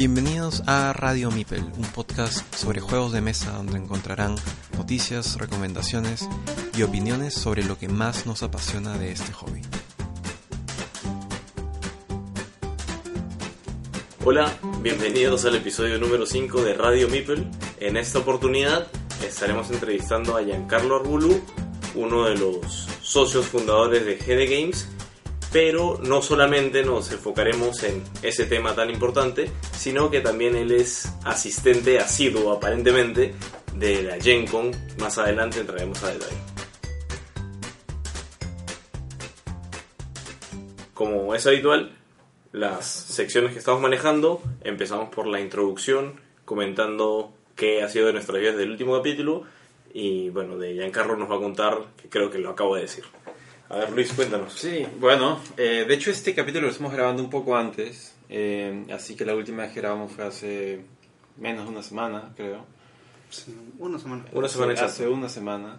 Bienvenidos a Radio Meeple, un podcast sobre juegos de mesa donde encontrarán noticias, recomendaciones y opiniones sobre lo que más nos apasiona de este hobby. Hola, bienvenidos al episodio número 5 de Radio Meeple. En esta oportunidad estaremos entrevistando a Giancarlo Arbulú, uno de los socios fundadores de GD Games, pero no solamente nos enfocaremos en ese tema tan importante, sino que también él es asistente asiduo, aparentemente, de la Gen Con. Más adelante entraremos a detalle. Como es habitual, las secciones que estamos manejando, empezamos por la introducción, comentando qué ha sido de nuestras vidas del último capítulo, y bueno, de Giancarlo nos va a contar, que creo que lo acabo de decir. A ver, Luis, cuéntanos. Sí, bueno, de hecho este capítulo lo estamos grabando un poco antes, así que la última vez que grabamos fue hace menos de una semana, creo. Sí, una semana. Hace una semana.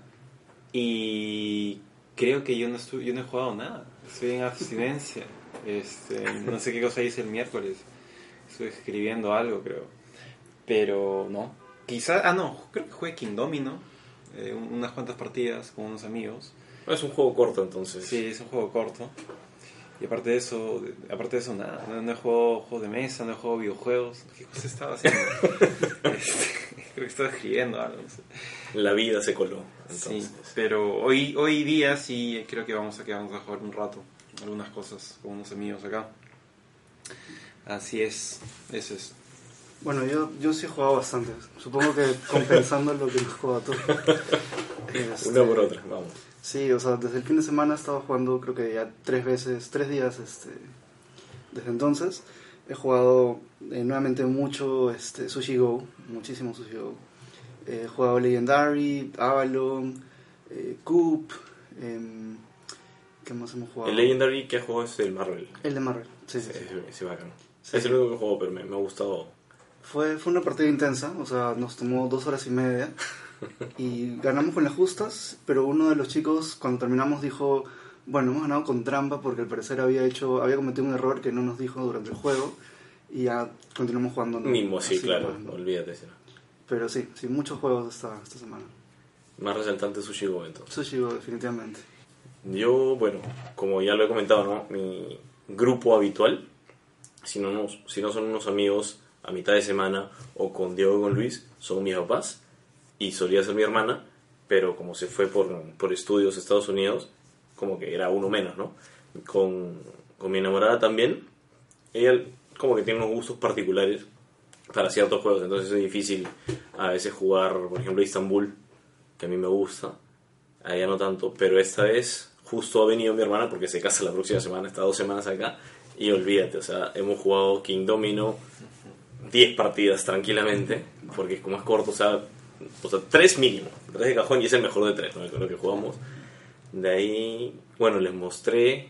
Y creo que yo no he jugado nada, estoy en abstinencia. No sé qué cosa hice el miércoles, estoy escribiendo algo, creo. Pero no, creo que jugué King Domino, unas cuantas partidas con unos amigos. Es un juego corto, entonces. Sí, es un juego corto. Y aparte de eso nada. No he jugado juegos de mesa, no he jugado videojuegos. ¿Qué cosa estaba haciendo? Creo que estaba escribiendo algo. No sé. La vida se coló, entonces. Sí, pero hoy día sí creo que vamos a jugar un rato. Algunas cosas con unos amigos acá. Así es, eso es. Bueno, yo sí he jugado bastante. Supongo que compensando lo que no he jugado tú. Una por otra, vamos. Sí, o sea, desde el fin de semana he estado jugando creo que ya 3 días desde entonces. He jugado nuevamente mucho Sushi Go, muchísimo Sushi Go. He jugado Legendary, Avalon, Coop, ¿qué más hemos jugado? El Legendary que juego es el Marvel. El de Marvel, sí. Sí, bacano. Sí. Es el único que juego, pero me ha gustado. Fue una partida intensa, o sea, nos tomó 2 horas y media y ganamos con las justas, pero uno de los chicos cuando terminamos dijo, bueno, hemos ganado con trampa porque al parecer había cometido un error que no nos dijo durante el juego y ya continuamos jugando. ¿No? Mismo, sí, así, claro, jugando. olvídate. Sí. Pero sí, muchos juegos esta semana. Más resaltante Sushi Go, entonces. Sushi Go, definitivamente. Yo, bueno, como ya lo he comentado, ¿no? Mi grupo habitual, si no son unos amigos a mitad de semana o con Diego y con Luis, son mis papás y solía ser mi hermana, pero como se fue por estudios a Estados Unidos, como que era uno menos, ¿no? Con mi enamorada también, ella como que tiene unos gustos particulares para ciertos juegos, entonces es difícil a veces jugar, por ejemplo, Istanbul, que a mí me gusta, a ella no tanto, pero esta vez justo ha venido mi hermana porque se casa la próxima semana, está 2 semanas acá, y olvídate, o sea, hemos jugado King Domino 10 partidas tranquilamente, porque como es corto, o sea 3 mínimo, 3 de cajón y es el mejor de 3, ¿no? Lo que jugamos. De ahí, bueno, les mostré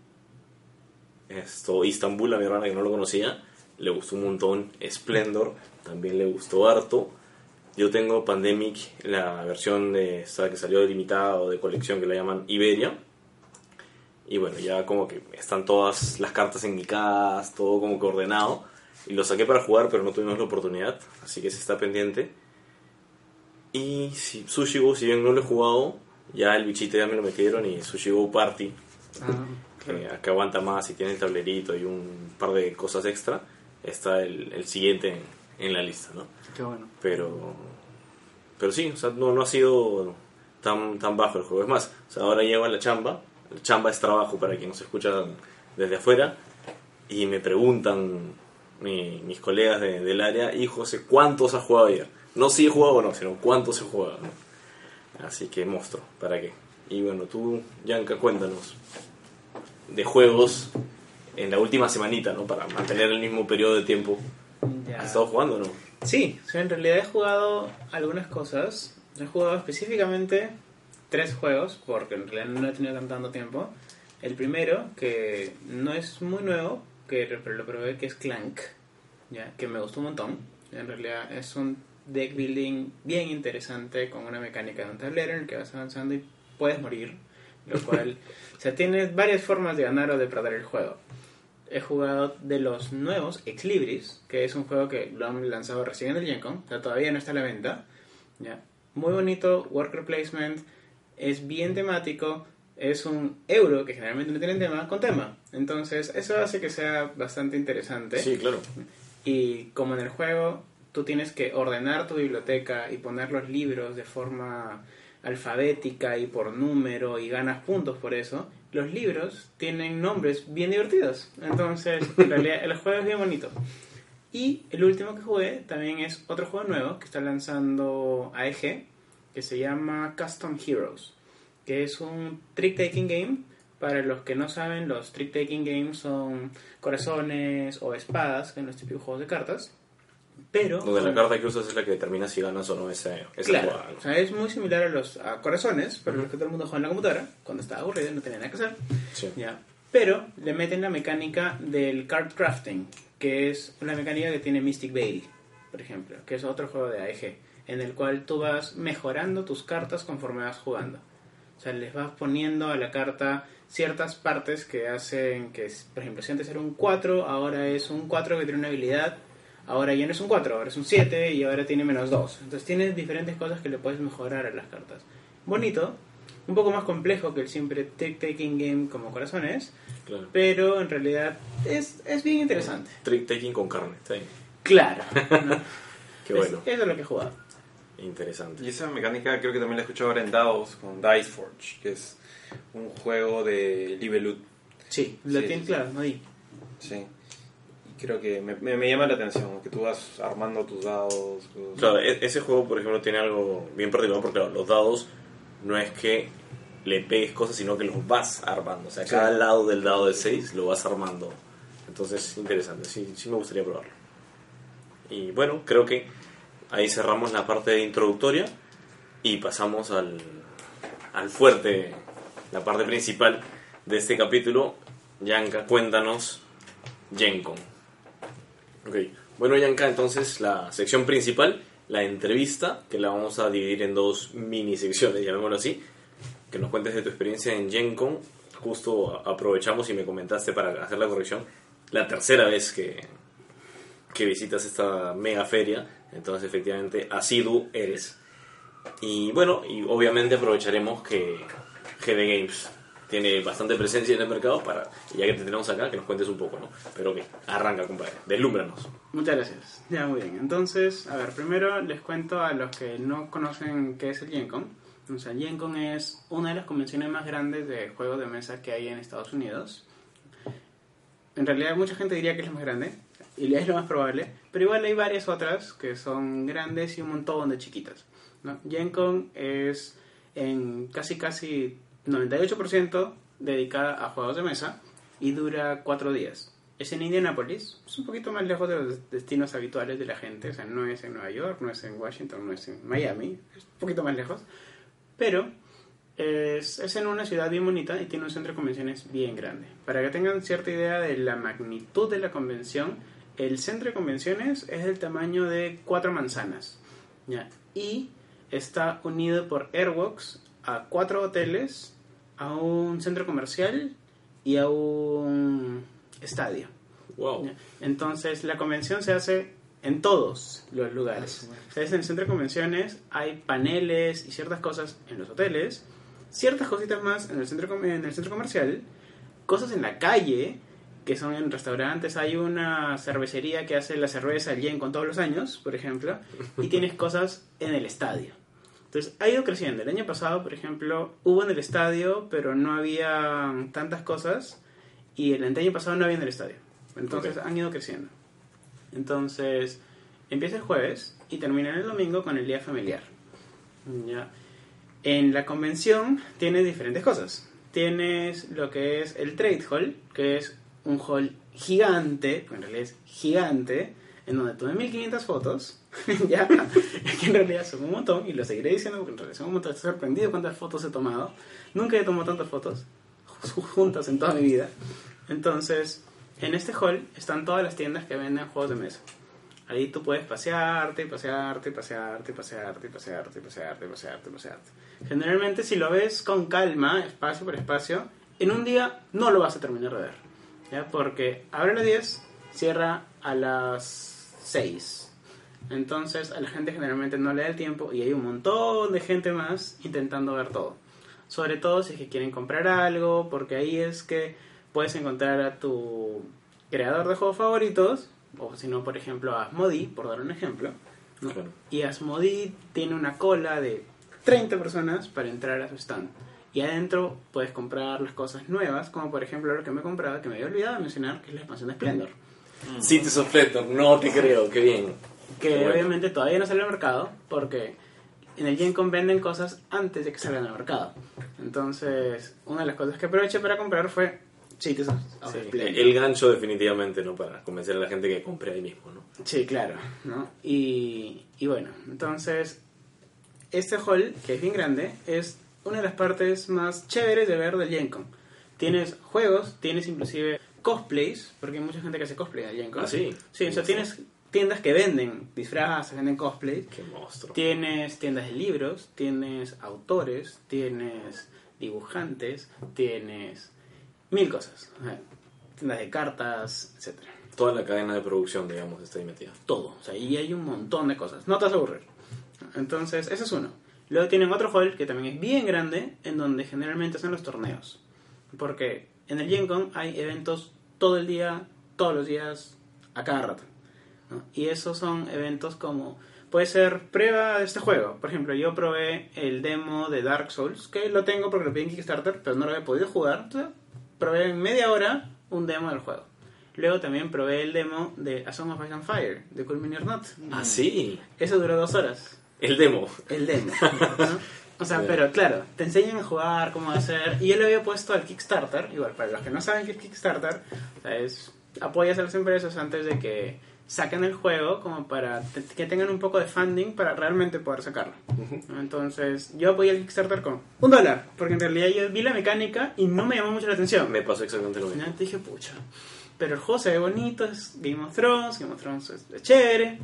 Istanbul a mi hermana que no lo conocía, le gustó un montón. Splendor también le gustó harto. Yo tengo Pandemic, la versión que salió de limitada o de colección que la llaman Iberia. Y bueno, ya como que están todas las cartas en mi casa, todo como que ordenado. Y lo saqué para jugar, pero no tuvimos la oportunidad, así que se está pendiente. Y Sushi Go, si bien no lo he jugado, ya el bichito ya me lo metieron, y Sushi Go Party, que aguanta más y tiene el tablerito y un par de cosas extra, está el siguiente en la lista, ¿no? Qué bueno. Pero sí, o sea, no ha sido tan bajo el juego. Es más, o sea, ahora llego a la chamba es trabajo para quien nos escucha desde afuera, y me preguntan mis colegas del área, y José, ¿cuántos has jugado ayer? No si he jugado o no, sino cuántos he jugado, ¿no? Así que monstruo, ¿para qué? Y bueno, tú, Yanka, cuéntanos de juegos en la última semanita, ¿no? Para mantener el mismo periodo de tiempo. Ya. ¿Has estado jugando o no? Sí, en realidad he jugado algunas cosas. He jugado específicamente 3 juegos, porque en realidad no he tenido tanto tiempo. El primero, que no es muy nuevo, pero lo probé, que es Clank, ¿ya? Que me gustó un montón. En realidad es un deck building bien interesante, con una mecánica de un tablero en el que vas avanzando y puedes morir, lo cual, o sea, tienes varias formas de ganar o de perder el juego. he jugado de los nuevos Ex Libris, que es un juego que lo han lanzado recién en el Gen Con, o sea, todavía no está a la venta. ¿Ya? Muy bonito, worker placement, es bien temático, es un euro que generalmente no tienen tema, con tema. Entonces eso hace que sea bastante interesante. Sí, claro. Y como en el juego tú tienes que ordenar tu biblioteca y poner los libros de forma alfabética y por número y ganas puntos por eso, los libros tienen nombres bien divertidos. Entonces, en realidad el juego es bien bonito. Y el último que jugué también es otro juego nuevo que está lanzando AEG, que se llama Custom Heroes, que es un trick-taking game. Para los que no saben, los trick-taking games son corazones o espadas en los típicos juegos de cartas. Pero donde la carta que usas es la que determina si ganas o no esa claro, jugada, ¿no? o sea, es muy similar a corazones, pero los que todo el mundo juega en la computadora, cuando estaba aburrido y no tenía nada que hacer. Sí. ¿Ya? Pero le meten la mecánica del card crafting, que es una mecánica que tiene Mystic Veil, por ejemplo, que es otro juego de AEG, en el cual tú vas mejorando tus cartas conforme vas jugando. O sea, les vas poniendo a la carta ciertas partes que hacen que, por ejemplo, si antes era un 4, ahora es un 4 que tiene una habilidad. Ahora ya no es un 4, ahora es un 7 y ahora tiene menos 2. Entonces tienes diferentes cosas que le puedes mejorar a las cartas. Bonito, un poco más complejo que el siempre trick-taking game como corazones, Claro. pero en realidad es bien interesante. Trick-taking con carne, está bien. Claro, ¿no? Qué bueno. Eso es lo que he jugado. Interesante. Y esa mecánica creo que también la he escuchado ahora en Dados con Dice Forge, que es un juego de Libelut. Sí, lo Sí, tiene sí, claro, no di. Sí. Y creo que me llama la atención, que tú vas armando tus dados. Claro, ese juego, por ejemplo, tiene algo bien particular porque claro, los dados no es que le pegues cosas, sino que los vas armando. O sea, cada lado del dado de 6 lo vas armando. Entonces, interesante. Sí me gustaría probarlo. Y bueno, creo que ahí cerramos la parte introductoria y pasamos al fuerte, la parte principal de este capítulo. Yanka, cuéntanos Gen Con. Ok, bueno Yanka, entonces la sección principal, la entrevista, que la vamos a dividir en dos mini secciones, llamémoslo así. Que nos cuentes de tu experiencia en Gen Con. Justo aprovechamos y me comentaste para hacer la corrección, la tercera vez que visitas esta mega feria, entonces efectivamente asiduo eres. Y bueno, y obviamente aprovecharemos que GD Games tiene bastante presencia en el mercado para, ya que te tenemos acá, que nos cuentes un poco, ¿no? Pero ok, arranca, compadre, deslúmbranos. Muchas gracias. Ya, muy bien. Entonces, a ver, primero les cuento a los que no conocen qué es el Gen Con. O sea, Gen Con es una de las convenciones más grandes de juegos de mesa que hay en Estados Unidos. En realidad mucha gente diría que es la más grande, y es lo más probable, pero igual hay varias otras que son grandes y un montón de chiquitas, ¿no? Gen Con es en casi 98% dedicada a juegos de mesa y dura 4 días. Es en Indianapolis, es un poquito más lejos de los destinos habituales de la gente, o sea, no es en Nueva York, no es en Washington, no es en Miami, es un poquito más lejos, pero es en una ciudad bien bonita y tiene un centro de convenciones bien grande. Para que tengan cierta idea de la magnitud de la convención, el centro de convenciones es del tamaño de 4 manzanas, ¿ya? Y está unido por Airwalks a 4 hoteles, a un centro comercial y a un estadio. Wow. ¿Ya? Entonces la convención se hace en todos los lugares. O sea, en el centro de convenciones hay paneles y ciertas cosas en los hoteles, ciertas cositas más en el centro comercial, cosas en la calle que son en restaurantes. Hay una cervecería que hace la cerveza el Gen Con todos los años, por ejemplo, y tienes cosas en el estadio. Entonces ha ido creciendo. El año pasado, por ejemplo, hubo en el estadio, pero no había tantas cosas, y el año pasado no había en el estadio. Entonces han ido creciendo. Entonces empieza el jueves y termina el domingo con el día familiar. ¿Ya? En la convención tienes diferentes cosas. Tienes lo que es el Trade Hall, que es un hall gigante, en realidad es gigante, en donde tuve 1500 fotos, ya, que en realidad son un montón, y lo seguiré diciendo porque en realidad son un montón. Estoy sorprendido cuántas fotos he tomado. Nunca he tomado tantas fotos juntas en toda mi vida. Entonces, en este hall están todas las tiendas que venden juegos de mesa. Ahí tú puedes pasearte. Generalmente, si lo ves con calma, espacio por espacio, en un día no lo vas a terminar de ver. ¿ya? Porque abre a las 10, cierra a las 6. Entonces a la gente generalmente no le da el tiempo y hay un montón de gente más intentando ver todo. Sobre todo si es que quieren comprar algo, porque ahí es que puedes encontrar a tu creador de juegos favoritos, o si no, por ejemplo, a Asmodee, por dar un ejemplo, ¿no? Claro. Y Asmodee tiene una cola de 30 personas para entrar a su stand. Y adentro puedes comprar las cosas nuevas, como por ejemplo lo que me he comprado, que me había olvidado de mencionar, que es la expansión de Splendor. Cities of Splendor, no te creo, qué bien. Que Qué bueno. obviamente todavía no sale al mercado, porque en el Gen Con venden cosas antes de que salgan al mercado. Entonces, una de las cosas que aproveché para comprar fue Cities of Sí, Splendor. el gancho definitivamente, ¿no? Para convencer a la gente que compre ahí mismo, ¿no? Sí, claro, ¿no? Y bueno, entonces, este hall, que es bien grande, es una de las partes más chéveres de ver del Gen Con. Tienes juegos, tienes inclusive cosplays, porque hay mucha gente que hace cosplay del Gen Con. ¿Ah, sí? Sí, o sea, tienes tiendas que venden disfraces, venden cosplays. Qué monstruo. Tienes tiendas de libros, tienes autores, tienes dibujantes, tienes mil cosas. O sea, tiendas de cartas, etcétera. Toda la cadena de producción, digamos, está ahí metida. Todo. O sea, y hay un montón de cosas. No te vas a aburrir. Entonces, ese es uno. Luego tienen otro hall que también es bien grande, en donde generalmente hacen los torneos. Porque en el Gen Con hay eventos todo el día, todos los días, a cada rato, ¿no? Y esos son eventos como... Puede ser prueba de este juego. Por ejemplo, yo probé el demo de Dark Souls, que lo tengo porque lo pedí en Kickstarter, pero no lo había podido jugar. Entonces, probé en media hora un demo del juego. Luego también probé el demo de A Song of Ice and Fire, de Cool Mini or Not. Ah, sí. Eso duró 2 horas. El demo. El demo, ¿no? O sea, pero claro, te enseñan a jugar, cómo hacer. Y yo le había puesto al Kickstarter, igual, para los que no saben qué es Kickstarter, o sea, es apoyas a las empresas antes de que saquen el juego, como para que tengan un poco de funding para realmente poder sacarlo, ¿no? Entonces, yo apoyé el Kickstarter con $1, porque en realidad yo vi la mecánica y no me llamó mucho la atención. Me pasó exactamente lo mismo. Finalmente dije, pucha, pero el juego se ve bonito, es Game of Thrones es chévere,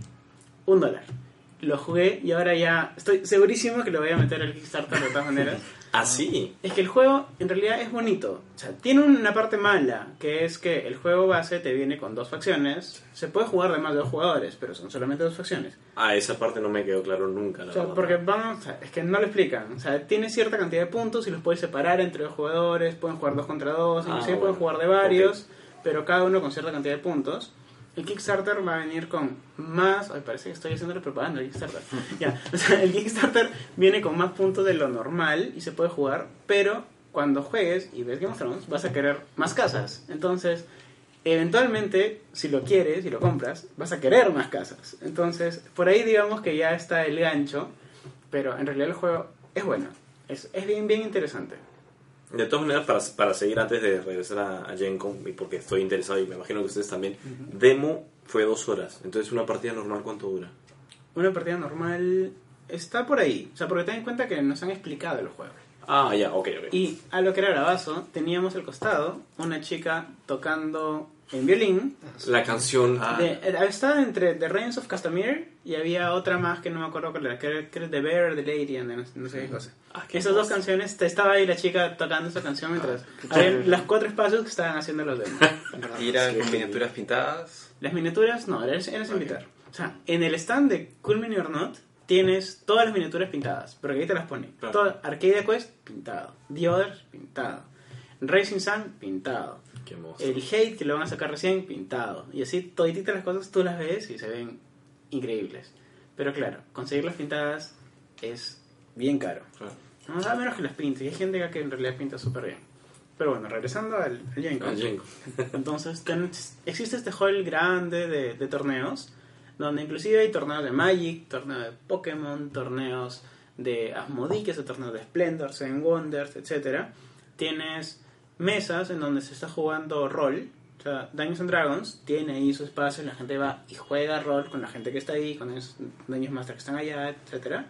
$1. Lo jugué y ahora ya estoy segurísimo que lo voy a meter al Kickstarter de todas maneras. Ah, sí. Es que el juego en realidad es bonito. O sea, tiene una parte mala, que es que el juego base te viene con 2 facciones. Se puede jugar de más de 2 jugadores, pero son solamente 2 facciones. Ah, esa parte no me quedó claro nunca, la O sea, verdad. porque vamos, o sea, es que no lo explican. O sea, tiene cierta cantidad de puntos y los puedes separar entre 2 jugadores. Pueden jugar 2 contra 2, inclusive bueno. pueden jugar de varios, pero cada uno con cierta cantidad de puntos. El Kickstarter va a venir con más... Ay, parece que estoy haciendo la propaganda del Kickstarter. Ya, o sea, el Kickstarter viene con más puntos de lo normal y se puede jugar, pero cuando juegues y ves Game of Thrones vas a querer más casas. Entonces, eventualmente, si lo quieres y lo compras, vas a querer más casas. Entonces, por ahí digamos que ya está el gancho, pero en realidad el juego es bueno. Es bien, bien interesante. De todas maneras, para seguir antes de regresar a Gen Con, y porque estoy interesado y me imagino que ustedes también, demo fue 2 horas. Entonces, ¿una partida normal cuánto dura? Una partida normal está por ahí. O sea, porque ten en cuenta que nos han explicado el juego. Ah, ya, ok. Y a lo que era bravazo, teníamos al costado una chica tocando en violín. La canción... Estaba entre The Reigns of Castamere y había otra más que no me acuerdo cuál era, que era The Bear, The Lady, and no sé qué cosa. qué Esas 2 canciones, estaba ahí la chica tocando esa canción mientras había las 4 espacios que estaban haciendo los demos. ¿Y eran con miniaturas pintadas? Las miniaturas, no, eran sin pintar. O sea, en el stand de Cool Mini or Not tienes todas las miniaturas pintadas, porque ahí te las pone. Claro. Todo, Arcadia Quest, pintado. The Others, pintado. Racing Sun, pintado. Qué monstruo. El Hate, que lo van a sacar recién, pintado. Y así, todititas las cosas tú las ves y se ven increíbles. Pero claro, conseguirlas pintadas es bien caro. Claro. No, a menos que las pintes. Y hay gente que en realidad pinta súper bien. Pero bueno, regresando al Gen Con. Gen Con. Entonces, existe este hall grande de torneos, donde inclusive hay torneos de Magic, torneos de Pokémon, torneos de Asmodee, que es el torneo de Splendor, Seven Wonders, etcétera. Tienes mesas en donde se está jugando rol. O sea, Dungeons and Dragons tiene ahí su espacio, la gente va y juega rol con la gente que está ahí, con esos Dungeons Master que están allá, etcétera.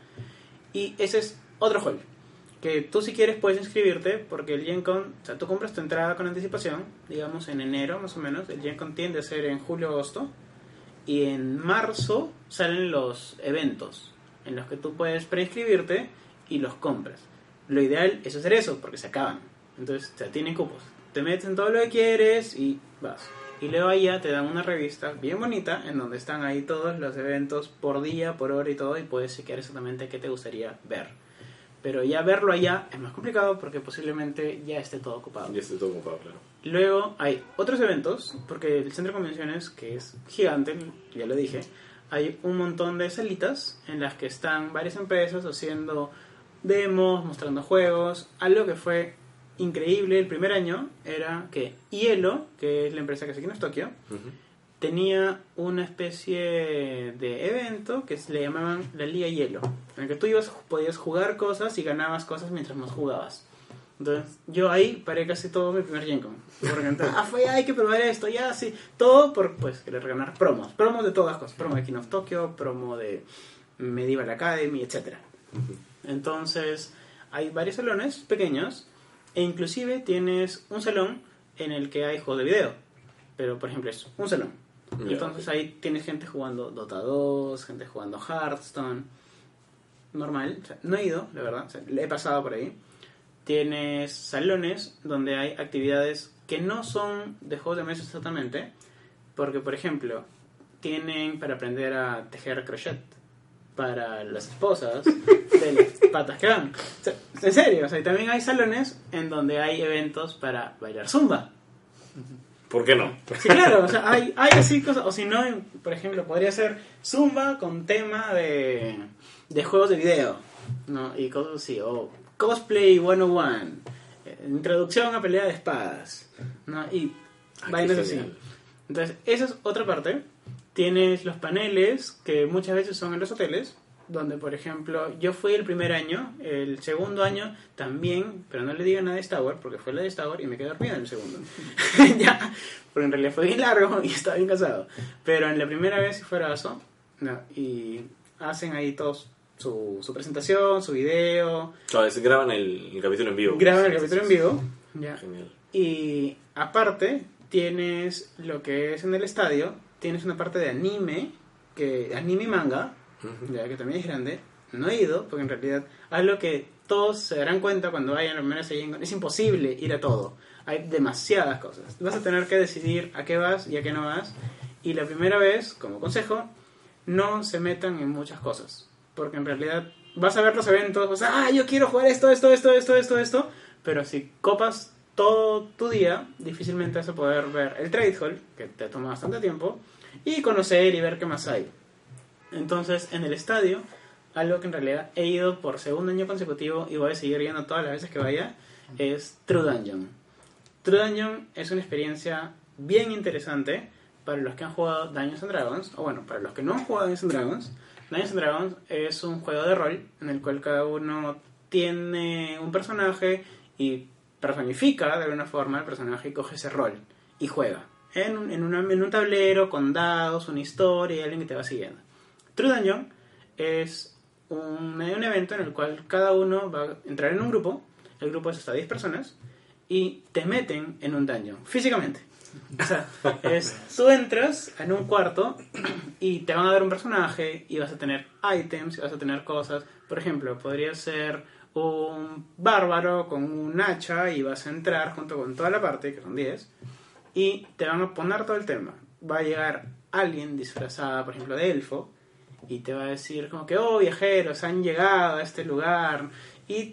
Y ese es otro hall, que tú si quieres puedes inscribirte, porque el Gen Con, o sea, tú compras tu entrada con anticipación, digamos en enero más o menos. El Gen Con tiende a ser en julio-agosto, y en marzo salen los eventos en los que tú puedes preinscribirte y los compras. Lo ideal es hacer eso, porque se acaban. Entonces, o sea, tienen cupos. te metes en todo lo que quieres y vas. Y luego allá te dan una revista bien bonita en donde están ahí todos los eventos por día, por hora y todo, y puedes chequear exactamente qué te gustaría ver. Pero ya verlo allá es más complicado porque posiblemente ya esté todo ocupado. Ya esté todo ocupado, claro. Luego hay otros eventos, porque el centro de convenciones, que es gigante, ya lo dije, hay un montón de salitas en las que están varias empresas haciendo demos, mostrando juegos. Algo que fue increíble el primer año era que Hielo, que es la empresa que se aquí en Tokio, tenía una especie de evento que le llamaban la Liga Hielo, en el que tú podías jugar cosas y ganabas cosas mientras más jugabas. Entonces, yo ahí paré casi todo mi primer Gen Con. Porque entonces, hay que probar esto, ya, sí. Todo por, pues, querer ganar promos. Promos de todas las cosas. Promo de King of Tokyo, promo de Medieval Academy, etc. Entonces, hay varios salones pequeños. E inclusive tienes un salón en el que hay juegos de video. Pero, por ejemplo, es un salón. Entonces, ahí tienes gente jugando Dota 2, gente jugando Hearthstone. Normal. O sea, no he ido, la verdad. O sea, he pasado por ahí. Tienes salones donde hay actividades que no son de juegos de mesa exactamente, porque por ejemplo tienen para aprender a tejer crochet para las esposas de las patas que van. O sea, en serio, o sea, y también hay salones en donde hay eventos para bailar zumba. ¿Por qué no? Sí, claro, o sea, hay así cosas, o si no, por ejemplo, podría ser zumba con tema de juegos de video, ¿no? Y cosas así, o Cosplay 101, introducción a pelea de espadas, ¿no? Y vainas así. Entonces, esa es otra parte. Tienes los paneles, que muchas veces son en los hoteles, donde, por ejemplo, yo fui el primer año, el segundo año también, pero no le digan nada de Star Wars, porque fue la de Star Wars y me quedé dormido en el segundo. Ya, porque en realidad fue bien largo y estaba bien cansado. Pero en la primera vez sí fue brazo, ¿no? Y hacen ahí todos su presentación, su video. A veces graban el capítulo en vivo. Graban el capítulo en vivo. Ya. Genial. Y aparte, tienes lo que es en el estadio, tienes una parte de anime y manga, ya que también es grande. No he ido, porque en realidad algo que todos se darán cuenta cuando vayan a la primera Gen Con, es imposible ir a todo. Hay demasiadas cosas. Vas a tener que decidir a qué vas y a qué no vas. Y la primera vez, como consejo, no se metan en muchas cosas. Porque en realidad vas a ver los eventos, vas a, yo quiero jugar esto, pero si copas todo tu día, difícilmente vas a poder ver el trade hall, que te toma bastante tiempo, y conocer y ver qué más hay. Entonces, en el estadio, algo que en realidad he ido por segundo año consecutivo y voy a seguir yendo todas las veces que vaya, es True Dungeon. True Dungeon es una experiencia bien interesante para los que han jugado Dungeons & Dragons, o bueno, para los que no han jugado Dungeons & Dragons. Dungeons & Dragons es un juego de rol en el cual cada uno tiene un personaje y personifica de alguna forma el personaje y coge ese rol y juega en un tablero con dados, una historia y alguien que te va siguiendo. True Dungeon es un evento en el cual cada uno va a entrar en un grupo. El grupo es hasta 10 personas y te meten en un dungeon físicamente. O sea, tú entras en un cuarto y te van a dar un personaje y vas a tener ítems y vas a tener cosas. Por ejemplo, podría ser un bárbaro con un hacha y vas a entrar junto con toda la parte, que son 10, y te van a poner todo el tema. Va a llegar alguien disfrazada, por ejemplo, de elfo y te va a decir como que, viajeros, han llegado a este lugar y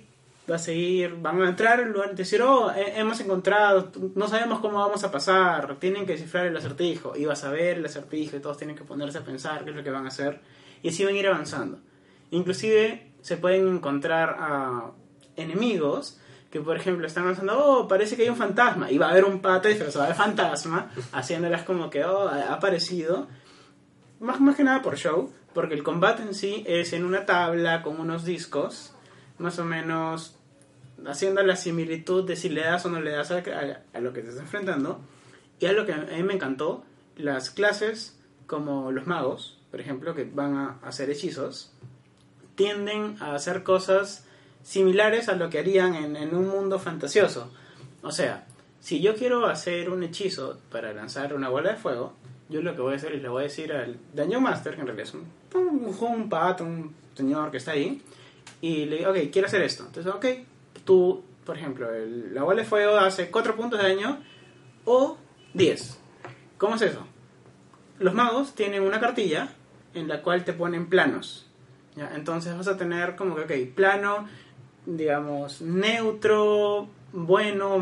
van a entrar en un lugar y decir, hemos encontrado, no sabemos cómo vamos a pasar, tienen que descifrar el acertijo, y vas a ver el acertijo y todos tienen que ponerse a pensar qué es lo que van a hacer, y así van a ir avanzando. Inclusive se pueden encontrar a enemigos que, por ejemplo, están avanzando, parece que hay un fantasma, y va a haber un pata disfrazado de fantasma, haciéndolas como que, ha aparecido, más que nada por show, porque el combate en sí es en una tabla con unos discos, más o menos haciendo la similitud de si le das o no le das a lo que te estás enfrentando. Y algo que a mí me encantó, las clases como los magos, por ejemplo, que van a hacer hechizos, tienden a hacer cosas similares a lo que harían en un mundo fantasioso. O sea, si yo quiero hacer un hechizo para lanzar una bola de fuego, yo lo que voy a hacer es le voy a decir al Dungeon Master, que en realidad es un pato, un señor que está ahí, y le digo, ok, quiero hacer esto. Entonces, ok, tú por ejemplo, la bola de fuego hace 4 puntos de daño o 10. ¿Cómo es eso? Los magos tienen una cartilla en la cual te ponen planos, ¿ya? Entonces vas a tener como que, ok, plano, digamos, neutro, bueno,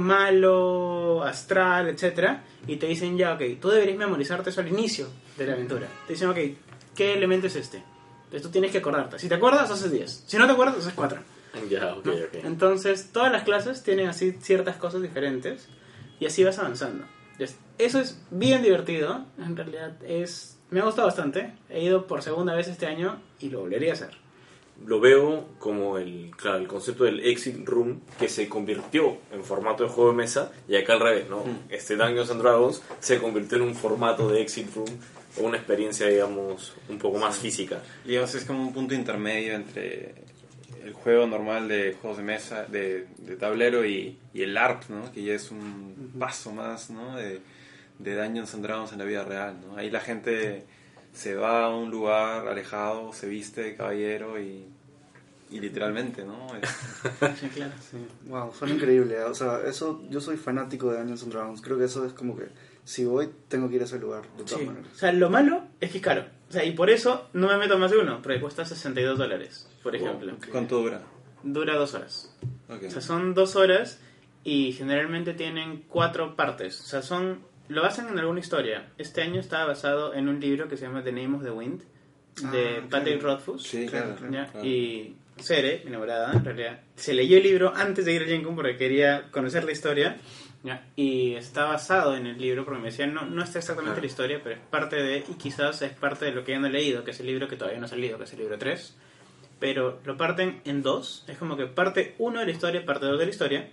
malo, astral, etcétera, y te dicen ya, ok, tú deberías memorizarte eso al inicio de la aventura. Te dicen, ok, ¿qué elemento es este? Entonces tú tienes que acordarte. Si te acuerdas, haces 10. Si no te acuerdas, haces 4. Ya, ok, ¿no? ok. Entonces, todas las clases tienen así ciertas cosas diferentes y así vas avanzando. Entonces, eso es bien divertido. En realidad me ha gustado bastante. He ido por segunda vez este año y lo volvería a hacer. Lo veo como el concepto del Exit Room, que se convirtió en formato de juego de mesa, y acá al revés, ¿no? Este Dungeons and Dragons se convirtió en un formato de Exit Room, o una experiencia, digamos, un poco más física. Digamos, es como un punto intermedio entre el juego normal de juegos de mesa, de tablero, y el LARP, ¿no? Que ya es un paso más, ¿no? De Dungeons and Dragons en la vida real, ¿no? Ahí la gente se va a un lugar alejado, se viste de caballero y literalmente, ¿no? Sí, claro. Sí. Wow, suena increíble. O sea, eso, yo soy fanático de Dungeons and Dragons. Creo que eso es como que si voy, tengo que ir a ese lugar, de todas Sí. maneras. O sea, lo malo es que es caro. O sea, y por eso no me meto más de uno, porque cuesta $62, por ejemplo. ¿Cuánto dura? Dura 2 horas. Okay. O sea, son 2 horas y generalmente tienen 4 partes. O sea, lo hacen en alguna historia. Este año estaba basado en un libro que se llama The Name of the Wind, de Patrick Rothfuss. Sí, claro. ¿Ya? Claro. Y Cere, mi enamorada, en realidad, se leyó el libro antes de ir a Gen Con porque quería conocer la historia. ¿Ya? Y está basado en el libro porque me decían, no está exactamente la historia, pero es parte de, y quizás es parte de lo que ya no he leído, que es el libro que todavía no ha salido, que es el libro 3. Pero lo parten en 2. Es como que parte 1 de la historia, parte 2 de la historia.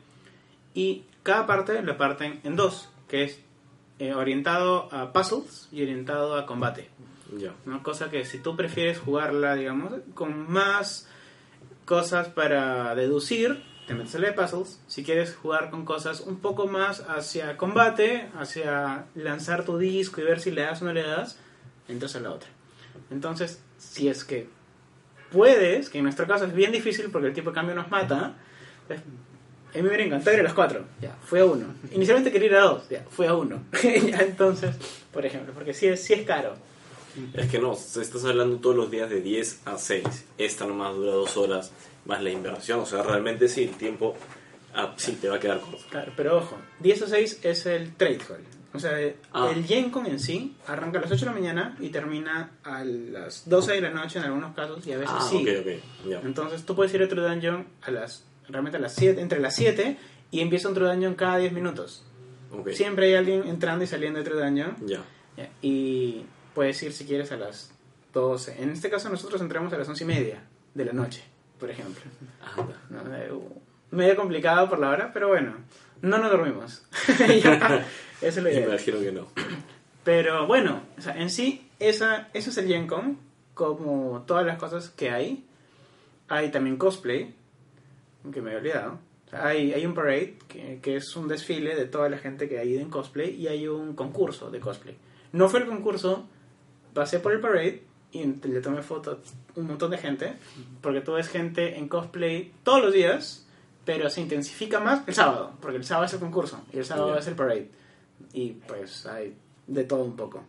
Y cada parte lo parten en 2, que es orientado a puzzles y orientado a combate, Ya. ¿no? Cosa que si tú prefieres jugarla, digamos, con más cosas para deducir, te metes a la de puzzles. Si quieres jugar con cosas un poco más hacia combate, hacia lanzar tu disco y ver si le das o no le das, entras a la otra. Entonces, si es que puedes, que en nuestro caso es bien difícil porque el tipo de cambio nos mata, pues, a mí me hubiera encantado ir a los 4, ya, fui a 1. Inicialmente quería ir a 2, ya, fui a 1. Ya, entonces, por ejemplo, porque sí es caro. Es que no, estás hablando todos los días de 10 a 6. Esta nomás dura 2 horas, más la inversión. O sea, realmente sí, el tiempo sí te va a quedar corto. Claro, pero ojo, 10 a 6 es el trade hall. O sea, el Gen Con en sí arranca a las 8 de la mañana y termina a las 12 de la noche en algunos casos y a veces sí. Ok, ya. Entonces tú puedes ir a otro dungeon realmente a las 7, entre las 7 y empieza otro dungeon cada 10 minutos. Okay. Siempre hay alguien entrando y saliendo de otro dungeon. Ya. Y puedes ir si quieres a las 12. En este caso nosotros entramos a las 11:30 de la noche, por ejemplo. Anda. ¿No? Medio complicado por la hora, pero bueno, no nos dormimos. Ya, eso es lo Me ideal. imagino que no. Pero bueno, o sea, en sí, eso es el Gen Con, como todas las cosas que hay. Hay también cosplay, que me había olvidado. O sea, hay un parade, que es un desfile de toda la gente que ha ido en cosplay, y hay un concurso de cosplay. No fue el concurso, pasé por el parade y le tomé foto a un montón de gente, porque tú ves gente en cosplay todos los días, pero se intensifica más el sábado, porque el sábado es el concurso y el sábado es el parade. Y pues hay de todo un poco.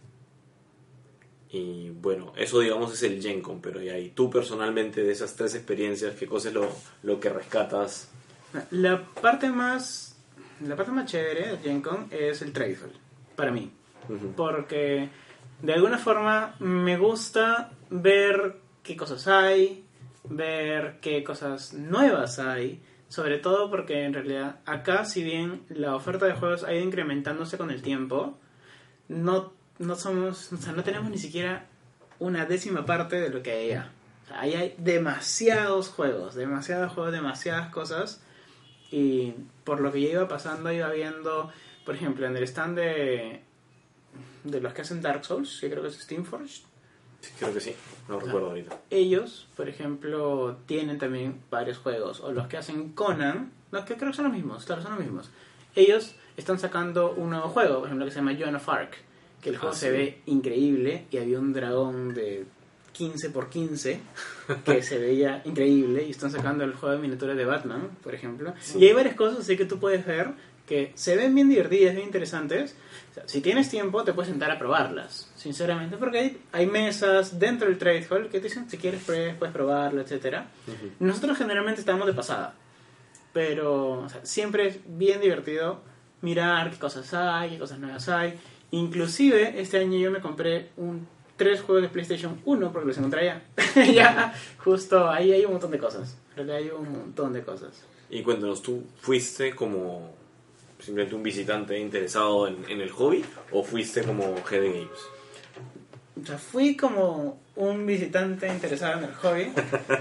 Y bueno, eso digamos es el Gen Con, pero y tú personalmente de esas 3 experiencias, ¿qué cosa es lo que rescatas? La parte más chévere de Gen Con es el trade hall, para mí. Uh-huh. Porque de alguna forma me gusta ver qué cosas hay, ver qué cosas nuevas hay, sobre todo porque en realidad acá, si bien la oferta de juegos ha ido incrementándose con el tiempo, no tenemos ni siquiera una 10ª parte de lo que hay allá. O sea, ahí hay demasiados juegos, demasiadas cosas, y por lo que yo iba pasando, iba viendo, por ejemplo, en el stand de los que hacen Dark Souls, que creo que es Steamforged. Sí, creo que sí, no recuerdo ahorita. Ellos, por ejemplo, tienen también varios juegos. O los que hacen Conan, no, que creo que son los mismos, claro, son los mismos. Ellos están sacando un nuevo juego, por ejemplo, que se llama Joan of Arc, que el juego se ve increíble, y había un dragón de 15x15 que se veía increíble, y están sacando el juego de miniaturas de Batman, por ejemplo. Sí. Y hay varias cosas así que tú puedes ver que se ven bien divertidas, bien interesantes. O sea, si tienes tiempo te puedes sentar a probarlas, sinceramente, porque hay mesas dentro del trade hall que te dicen si quieres puedes probarlo, etcétera. Nosotros generalmente estamos de pasada, pero o sea, siempre es bien divertido mirar qué cosas hay, qué cosas nuevas hay. Inclusive este año yo me compré 3 juegos de PlayStation 1 porque los encontré allá. Ya, justo ahí hay un montón de cosas. En realidad hay un montón de cosas. Y cuéntanos, ¿tú fuiste como simplemente un visitante interesado en el hobby o fuiste como head de games? O sea, fui como un visitante interesado en el hobby,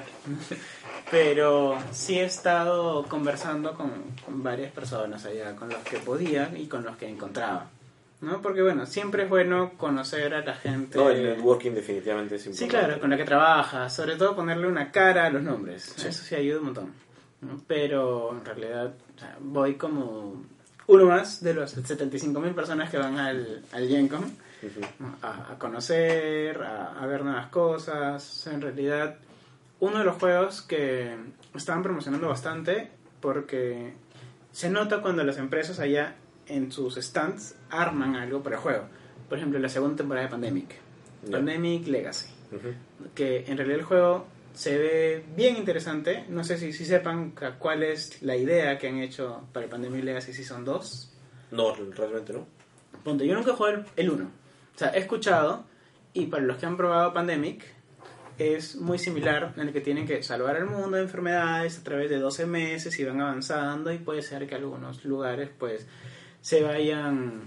pero sí he estado conversando con varias personas allá, con los que podía y con los que encontraba, ¿no? Porque bueno, siempre es bueno conocer a la gente. No, el networking definitivamente es importante. Sí, claro, con la que trabajas, sobre todo ponerle una cara a los nombres, Sí. eso sí ayuda un montón, ¿no? Pero en realidad o sea, voy como uno más de los 75.000 personas que van al Gen Con, ¿no? a conocer, a ver nuevas cosas. En realidad, uno de los juegos que estaban promocionando bastante, porque se nota cuando las empresas allá en sus stands arman algo para el juego. Por ejemplo, la segunda temporada de Pandemic, Pandemic Legacy, que en realidad el juego se ve bien interesante. No sé si sepan cuál es la idea que han hecho para el Pandemic Legacy Season 2. No, realmente no. Ponte, yo nunca jugué el 1. O sea, he escuchado, y para los que han probado Pandemic, es muy similar, en el que tienen que salvar al mundo de enfermedades a través de 12 meses y van avanzando, y puede ser que algunos lugares pues se vayan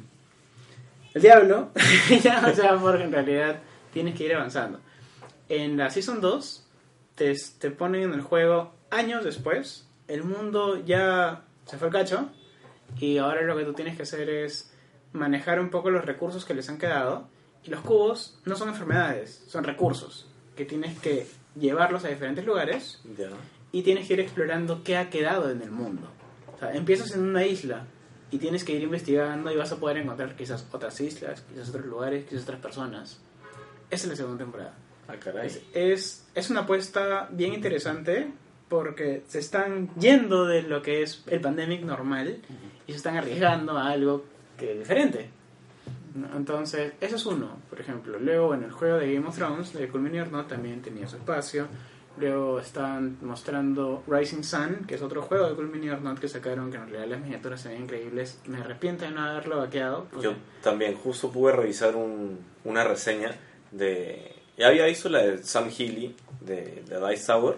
el diablo, ya, o sea, porque en realidad tienes que ir avanzando. En la Season 2 te ponen en el juego años después, el mundo ya se fue al cacho, y ahora lo que tú tienes que hacer es manejar un poco los recursos que les han quedado, y los cubos no son enfermedades, son recursos que tienes que llevarlos a diferentes lugares Ya. y tienes que ir explorando qué ha quedado en el mundo. O sea, empiezas en una isla y tienes que ir investigando y vas a poder encontrar quizás otras islas, quizás otros lugares, quizás otras personas. Esa es la segunda temporada. Ah, caray. Es una apuesta bien interesante porque se están yendo de lo que es el Pandemic normal y se están arriesgando a algo que es diferente. ¿No? Entonces, eso es uno, por ejemplo. Luego, en el juego de Game of Thrones, de Cool Mini or Not, también tenía su espacio. Luego están mostrando Rising Sun, que es otro juego de Cool Mini or Not que sacaron, que en realidad las miniaturas se ven increíbles. Me arrepiento de no haberlo vaqueado. Yo también justo pude revisar una reseña de... Ya había visto la de Sam Healy de Dice Tower,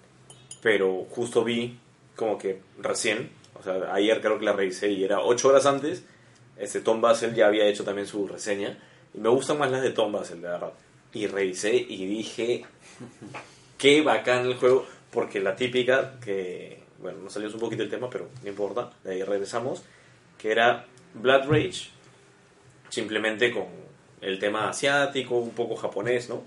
pero justo vi como que recién, o sea, ayer creo que la revisé y era 8 horas antes, Tom Basel ya había hecho también su reseña, y me gustan más las de Tom Basel, de verdad. Y revisé y dije, qué bacán el juego, porque la típica, que, bueno, nos salió un poquito el tema, pero no importa, de ahí regresamos, que era Blood Rage, simplemente con el tema asiático, un poco japonés, ¿no?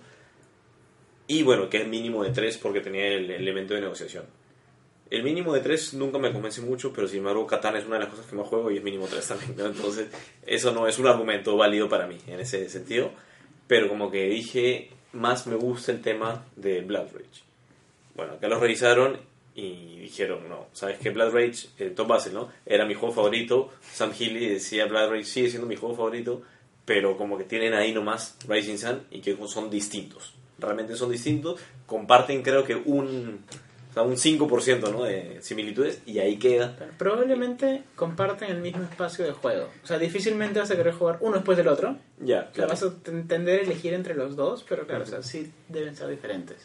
Y bueno, que es mínimo de 3 porque tenía el elemento de negociación. El mínimo de 3 nunca me convence mucho, pero sin embargo Catán es una de las cosas que más juego y es mínimo 3 también, ¿no? Entonces eso no es un argumento válido para mí en ese sentido, pero como que dije, más me gusta el tema de Blood Rage. Bueno, acá lo revisaron y dijeron, no, ¿sabes qué? Blood Rage, Tom Basel, ¿no? Era mi juego favorito, Sam Healy decía Blood Rage sigue siendo mi juego favorito, pero como que tienen ahí nomás Rising Sun y que son distintos. Realmente son distintos, comparten creo que un 5%, ¿no? de similitudes y ahí queda. Probablemente comparten el mismo espacio de juego. O sea, difícilmente vas a querer jugar uno después del otro. Ya, O sea, claro. vas a tender a elegir entre los dos, pero claro, o sea, sí deben ser diferentes.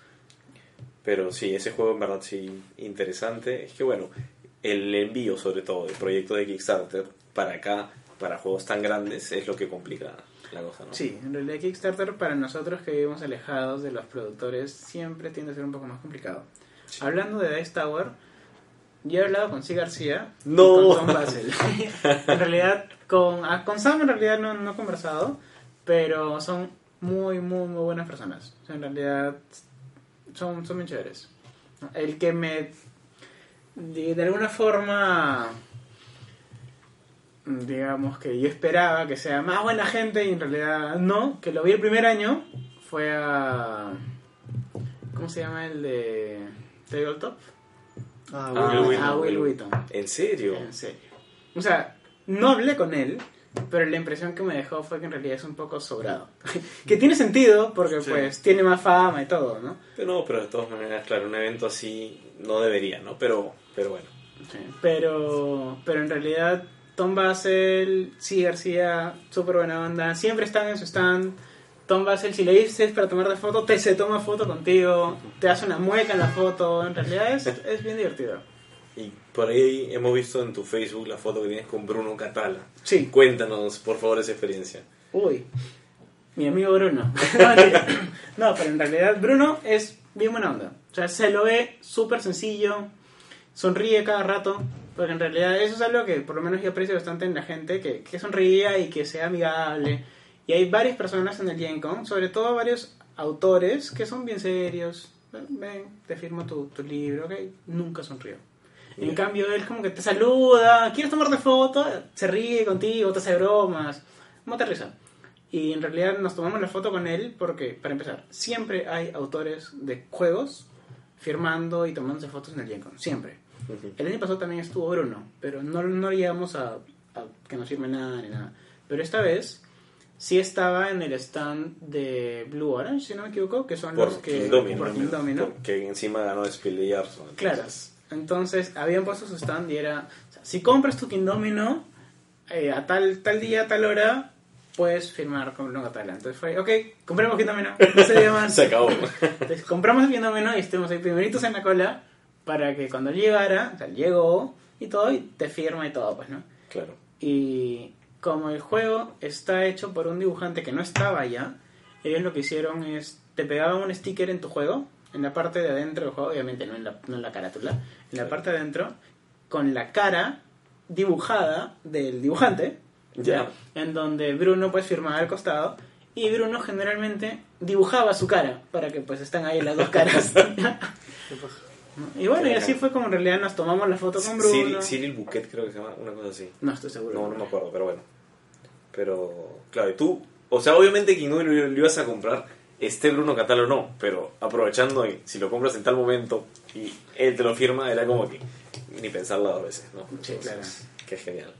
Pero sí, ese juego en verdad sí interesante. Es que bueno, el envío sobre todo del proyecto de Kickstarter para acá, para juegos tan grandes, es lo que complica la cosa, ¿no? Sí, en realidad Kickstarter para nosotros que vivimos alejados de los productores siempre tiende a ser un poco más complicado. Sí. Hablando de Dice Tower, yo he hablado con C. García ¡No! y con Tom Basel. En realidad, con Sam en realidad no he conversado, pero son muy buenas personas. O sea, en realidad son bien chéveres. El que me de alguna forma, digamos que yo esperaba que sea más buena gente y en realidad no, que lo vi el primer año, fue a... ¿Cómo se llama el de Tabletop? Will Wheaton. ¿En serio? En serio. O sea, no hablé con él, pero la impresión que me dejó fue que en realidad es un poco sobrado. Que tiene sentido, porque pues tiene más fama y todo, ¿no? No, pero de todas maneras, claro, un evento así no debería, ¿no? Pero bueno. Sí. Pero en realidad Tom Basel, sí, García, súper buena onda, siempre están en su stand. Tom Basel, si le dices para tomarte foto, se toma foto contigo, te hace una mueca en la foto, en realidad es bien divertido. Y por ahí hemos visto en tu Facebook la foto que tienes con Bruno Catala. Sí. Cuéntanos, por favor, esa experiencia. Uy, mi amigo Bruno. No, pero en realidad Bruno es bien buena onda. O sea, se lo ve súper sencillo, sonríe cada rato, porque en realidad eso es algo que por lo menos yo aprecio bastante en la gente, que sonría y que sea amigable. Y hay varias personas en el Gen Con, sobre todo varios autores que son bien serios. Ven, te firmo tu libro, ¿ok? Nunca sonrió. En cambio, él como que te saluda, ¿quieres tomarte foto? Se ríe contigo, te hace bromas, te risa. Y en realidad nos tomamos la foto con él porque, para empezar, siempre hay autores de juegos firmando y tomándose fotos en el Gen Con, siempre. El año pasado también estuvo Bruno, pero no llegamos a que nos firme nada ni nada. Pero esta vez sí estaba en el stand de Blue Orange, si no me equivoco, que son los que... Por King Domino. Que encima ganó Spiel de Yarson. Claro. Entonces habían puesto su stand y era, o sea, si compras tu King Domino a tal día, a tal hora, puedes firmar con Bruno Catala. Entonces fue, ok, compramos King Domino, no se diga más. Se acabó. Entonces compramos el King Domino y estuvimos ahí primeritos en la cola para que cuando llegara, o sea, llegó y todo, y te firma y todo, pues, ¿no? Claro. Y como el juego está hecho por un dibujante que no estaba allá, ellos lo que hicieron es, te pegaban un sticker en tu juego, en la parte de adentro del juego, obviamente no en la carátula, en la parte de adentro, con la cara dibujada del dibujante, ya, en donde Bruno pues firmaba al costado, y Bruno generalmente dibujaba su cara, para que pues están ahí las dos caras. Y bueno, y así fue como en realidad nos tomamos la foto con Bruno. Cyril Bouquet creo que se llama, una cosa así. No estoy seguro. No me acuerdo, pero bueno. Pero, claro, y tú, o sea, obviamente que no lo ibas a comprar, Bruno Catala o no, pero aprovechando y si lo compras en tal momento y él te lo firma, era como que ni pensarlo dos veces, ¿no? Sí, claro. Qué genial.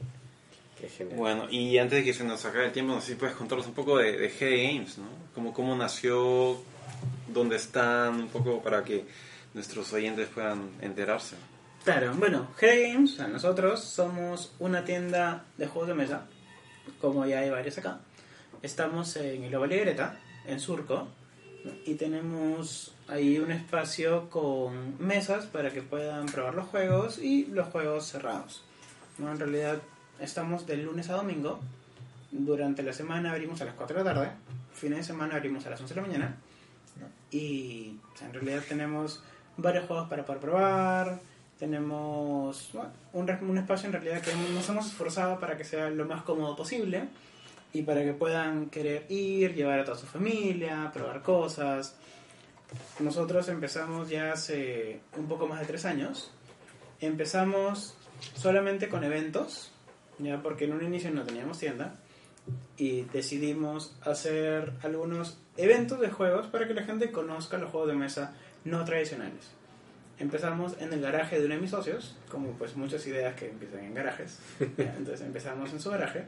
Bueno, y antes de que se nos acabe el tiempo, no sé si puedes contarnos un poco de GD Games, ¿no? ¿Cómo nació? ¿Dónde están? Un poco para que nuestros oyentes puedan enterarse. Claro, bueno, GD Games, o sea, nosotros somos una tienda de juegos de mesa, como ya hay varios acá. Estamos en el Ovalle de Greta, en Surco, ¿no? Y tenemos ahí un espacio con mesas para que puedan probar los juegos y los juegos cerrados, ¿no? En realidad estamos de lunes a domingo. Durante la semana abrimos a las 4 de la tarde, fines de semana abrimos a las 11 de la mañana, ¿no? Y o sea, en realidad tenemos varios juegos para poder probar. Tenemos un espacio en realidad que nos hemos esforzado para que sea lo más cómodo posible y para que puedan querer ir, llevar a toda su familia, probar cosas. Nosotros empezamos ya hace un poco más de 3 años. Empezamos solamente con eventos, ya porque en un inicio no teníamos tienda, y decidimos hacer algunos eventos de juegos para que la gente conozca los juegos de mesa no tradicionales. Empezamos en el garaje de uno de mis socios, como pues muchas ideas que empiezan en garajes. Entonces empezamos en su garaje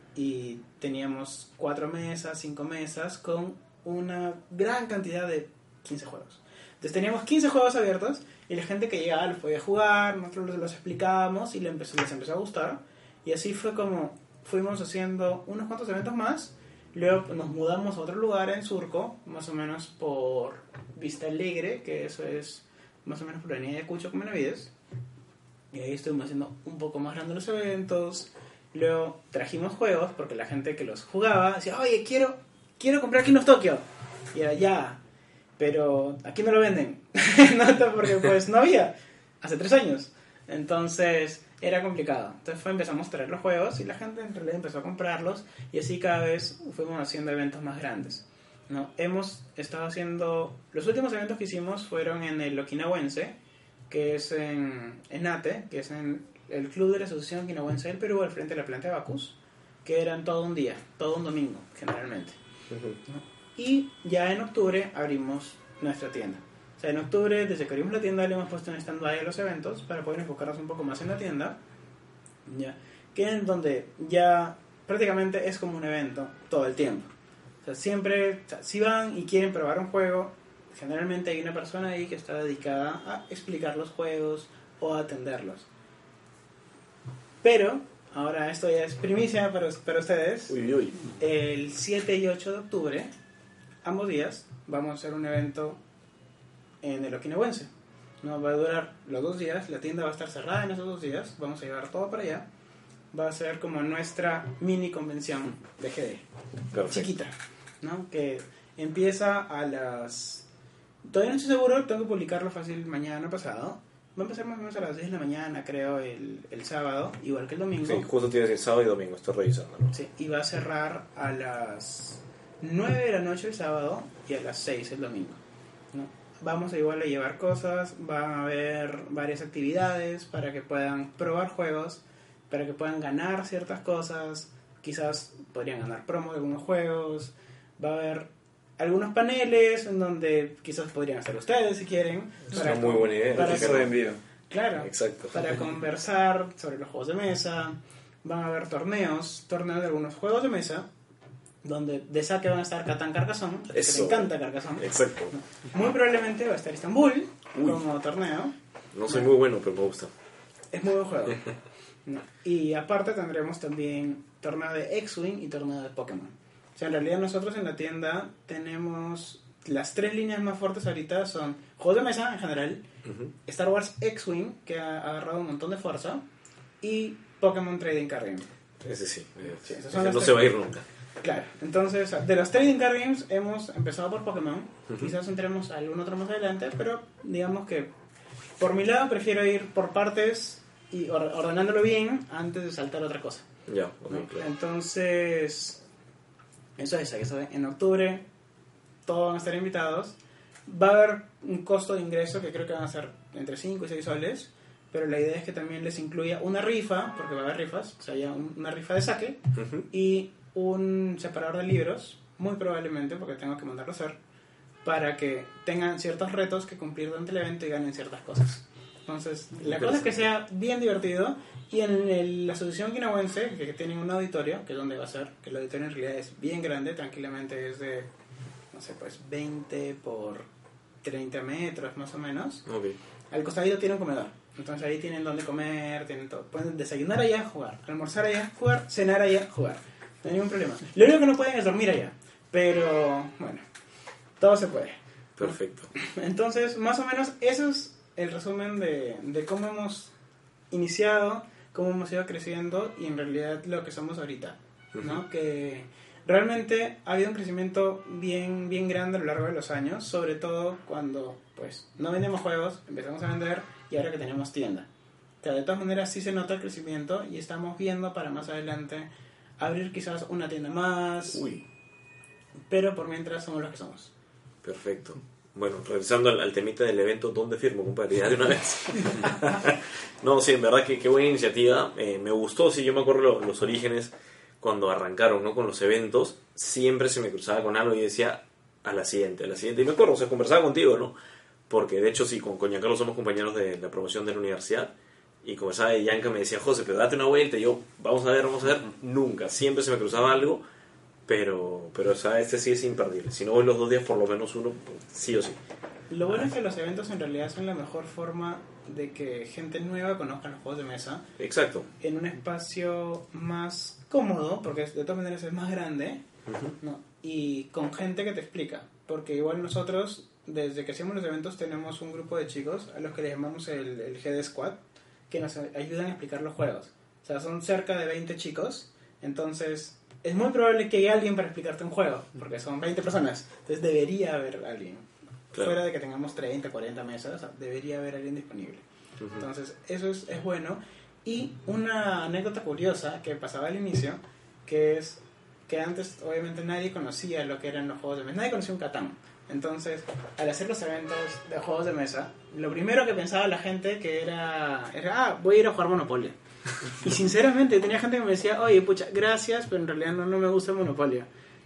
y teníamos 4 mesas, 5 mesas con una gran cantidad de 15 juegos. Entonces teníamos 15 juegos abiertos y la gente que llegaba los podía jugar, nosotros los explicábamos y les empezó a gustar. Y así fue como fuimos haciendo unos cuantos eventos más. Luego nos mudamos a otro lugar en Surco, más o menos por Vista Alegre, que eso es más o menos por la avenida de Cucho con Benavides. Y ahí estuvimos haciendo un poco más grandes los eventos. Luego trajimos juegos porque la gente que los jugaba decía, oye, quiero comprar King of Tokyo. Y era, ya, pero aquí no lo venden. No, porque pues no había, hace 3 años. Entonces era complicado. Entonces empezamos a traer los juegos y la gente en realidad empezó a comprarlos y así cada vez fuimos haciendo eventos más grandes, ¿no? Hemos estado haciendo... Los últimos eventos que hicimos fueron en el Okinawense, que es en ATE, que es en el Club de la Asociación Okinawense del Perú, al frente de la planta de Bacus, que eran todo un día, todo un domingo, generalmente. ¿No? Y ya en octubre abrimos nuestra tienda. O sea, en octubre, desde que abrimos la tienda, le hemos puesto en stand-by a los eventos para poder enfocarnos un poco más en la tienda. Ya. Que es donde ya prácticamente es como un evento todo el tiempo. O sea, siempre, si van y quieren probar un juego, generalmente hay una persona ahí que está dedicada a explicar los juegos o a atenderlos. Pero, ahora esto ya es primicia para ustedes. Uy, uy. El 7 y 8 de octubre, ambos días, vamos a hacer un evento en el Okinawense. No va a durar los 2 días, la tienda va a estar cerrada en esos 2 días, vamos a llevar todo para allá. Va a ser como nuestra mini convención de GD. Perfecto. Chiquita, ¿no? Que empieza a las... Todavía no estoy seguro, tengo que publicarlo fácil mañana pasado. Va a empezar más o menos a las 10 de la mañana, creo, el sábado, igual que el domingo. Sí, justo tienes el sábado y domingo, estoy revisando, ¿no? Sí, y va a cerrar a las 9 de la noche el sábado y a las 6 el domingo, ¿no? Vamos a igual a llevar cosas, van a haber varias actividades para que puedan probar juegos, para que puedan ganar ciertas cosas, quizás podrían ganar promos de algunos juegos, va a haber algunos paneles en donde quizás podrían hacer ustedes si quieren. Es una muy buena idea. Para Eso de envío. Claro, Exacto. para conversar sobre los juegos de mesa. Van a haber torneos de algunos juegos de mesa, donde de saque van a estar Catán Carcassonne, que Eso. me encanta Carcassonne. Exacto. Muy probablemente va a estar Estambul como torneo. No soy muy bueno, pero me gusta. Es muy buen juego. No. Y aparte tendremos también torneo de X-Wing y torneo de Pokémon. O sea, en realidad nosotros en la tienda tenemos las 3 líneas más fuertes ahorita son juegos de mesa en general, Star Wars X-Wing, que ha agarrado un montón de fuerza, y Pokémon Trading Card Game. Ese sí. Sí, esas Ese son las no tres. se va a ir nunca. Claro, entonces de los Trading Card Games hemos empezado por Pokémon, quizás entremos a algún otro más adelante, pero digamos que por mi lado prefiero ir por partes y ordenándolo bien antes de saltar a otra cosa. Ya, ¿No? ok, claro. Entonces, eso es en octubre todos van a estar invitados. Va a haber un costo de ingreso que creo que van a ser entre 5 y 6 soles, pero la idea es que también les incluya una rifa, porque va a haber rifas, o sea, ya una rifa de saque y un separador de libros, muy probablemente, porque tengo que mandarlo a hacer, para que tengan ciertos retos que cumplir durante el evento y ganen ciertas cosas. Entonces, la cosa es que sea bien divertido. Y en la asociación quinahuense, que tienen un auditorio, que es donde va a ser, que el auditorio en realidad es bien grande, tranquilamente es de, no sé, pues 20 por 30 metros más o menos. Ok. Al costadito tiene un comedor. Entonces ahí tienen donde comer, tienen todo. Pueden desayunar allá, jugar, almorzar allá, jugar, cenar allá, jugar. No hay ningún problema. Lo único que no pueden es dormir allá. Pero, bueno, todo se puede. Perfecto. Entonces, más o menos, eso es el resumen de cómo hemos iniciado, cómo hemos ido creciendo y en realidad lo que somos ahorita, ¿no? Que realmente ha habido un crecimiento bien, bien grande a lo largo de los años, sobre todo cuando pues no vendemos juegos, empezamos a vender y ahora que tenemos tienda. O sea, de todas maneras sí se nota el crecimiento y estamos viendo para más adelante abrir quizás una tienda más, Uy, pero por mientras somos los que somos. perfecto. Bueno, regresando al temita del evento, ¿dónde firmo, compadre? Ya de una vez. No, sí, en verdad que qué buena iniciativa. Me gustó, sí, yo me acuerdo los orígenes cuando arrancaron, ¿no? Con los eventos, siempre se me cruzaba con algo y decía a la siguiente. Y me acuerdo, o sea, conversaba contigo, ¿no? Porque de hecho sí, con Giancarlo somos compañeros de la promoción de la universidad. Y conversaba y Gianca me decía, José, pero date una vuelta. Y yo, vamos a ver. Nunca, siempre se me cruzaba algo. Pero o sea, este sí es imperdible. Si no voy los 2 días, por lo menos uno, sí o sí. Lo bueno es que los eventos en realidad son la mejor forma de que gente nueva conozca los juegos de mesa Exacto. en un espacio más cómodo, porque de todas maneras es más grande, ¿no? Y con gente que te explica. Porque igual nosotros, desde que hacemos los eventos, tenemos un grupo de chicos a los que le llamamos el GD Squad, que nos ayudan a explicar los juegos. O sea, son cerca de 20 chicos, entonces es muy probable que haya alguien para explicarte un juego, porque son 20 personas, entonces debería haber alguien. Claro. Fuera de que tengamos 30, 40 mesas, o sea, debería haber alguien disponible. Entonces, eso es bueno. Y una anécdota curiosa que pasaba al inicio, que es que antes obviamente nadie conocía lo que eran los juegos de mesa, nadie conocía un Catán. Entonces, al hacer los eventos de juegos de mesa, lo primero que pensaba la gente que era voy a ir a jugar Monopoly. Y sinceramente tenía gente que me decía, oye, pucha, gracias, pero en realidad no me gusta el Monopoly.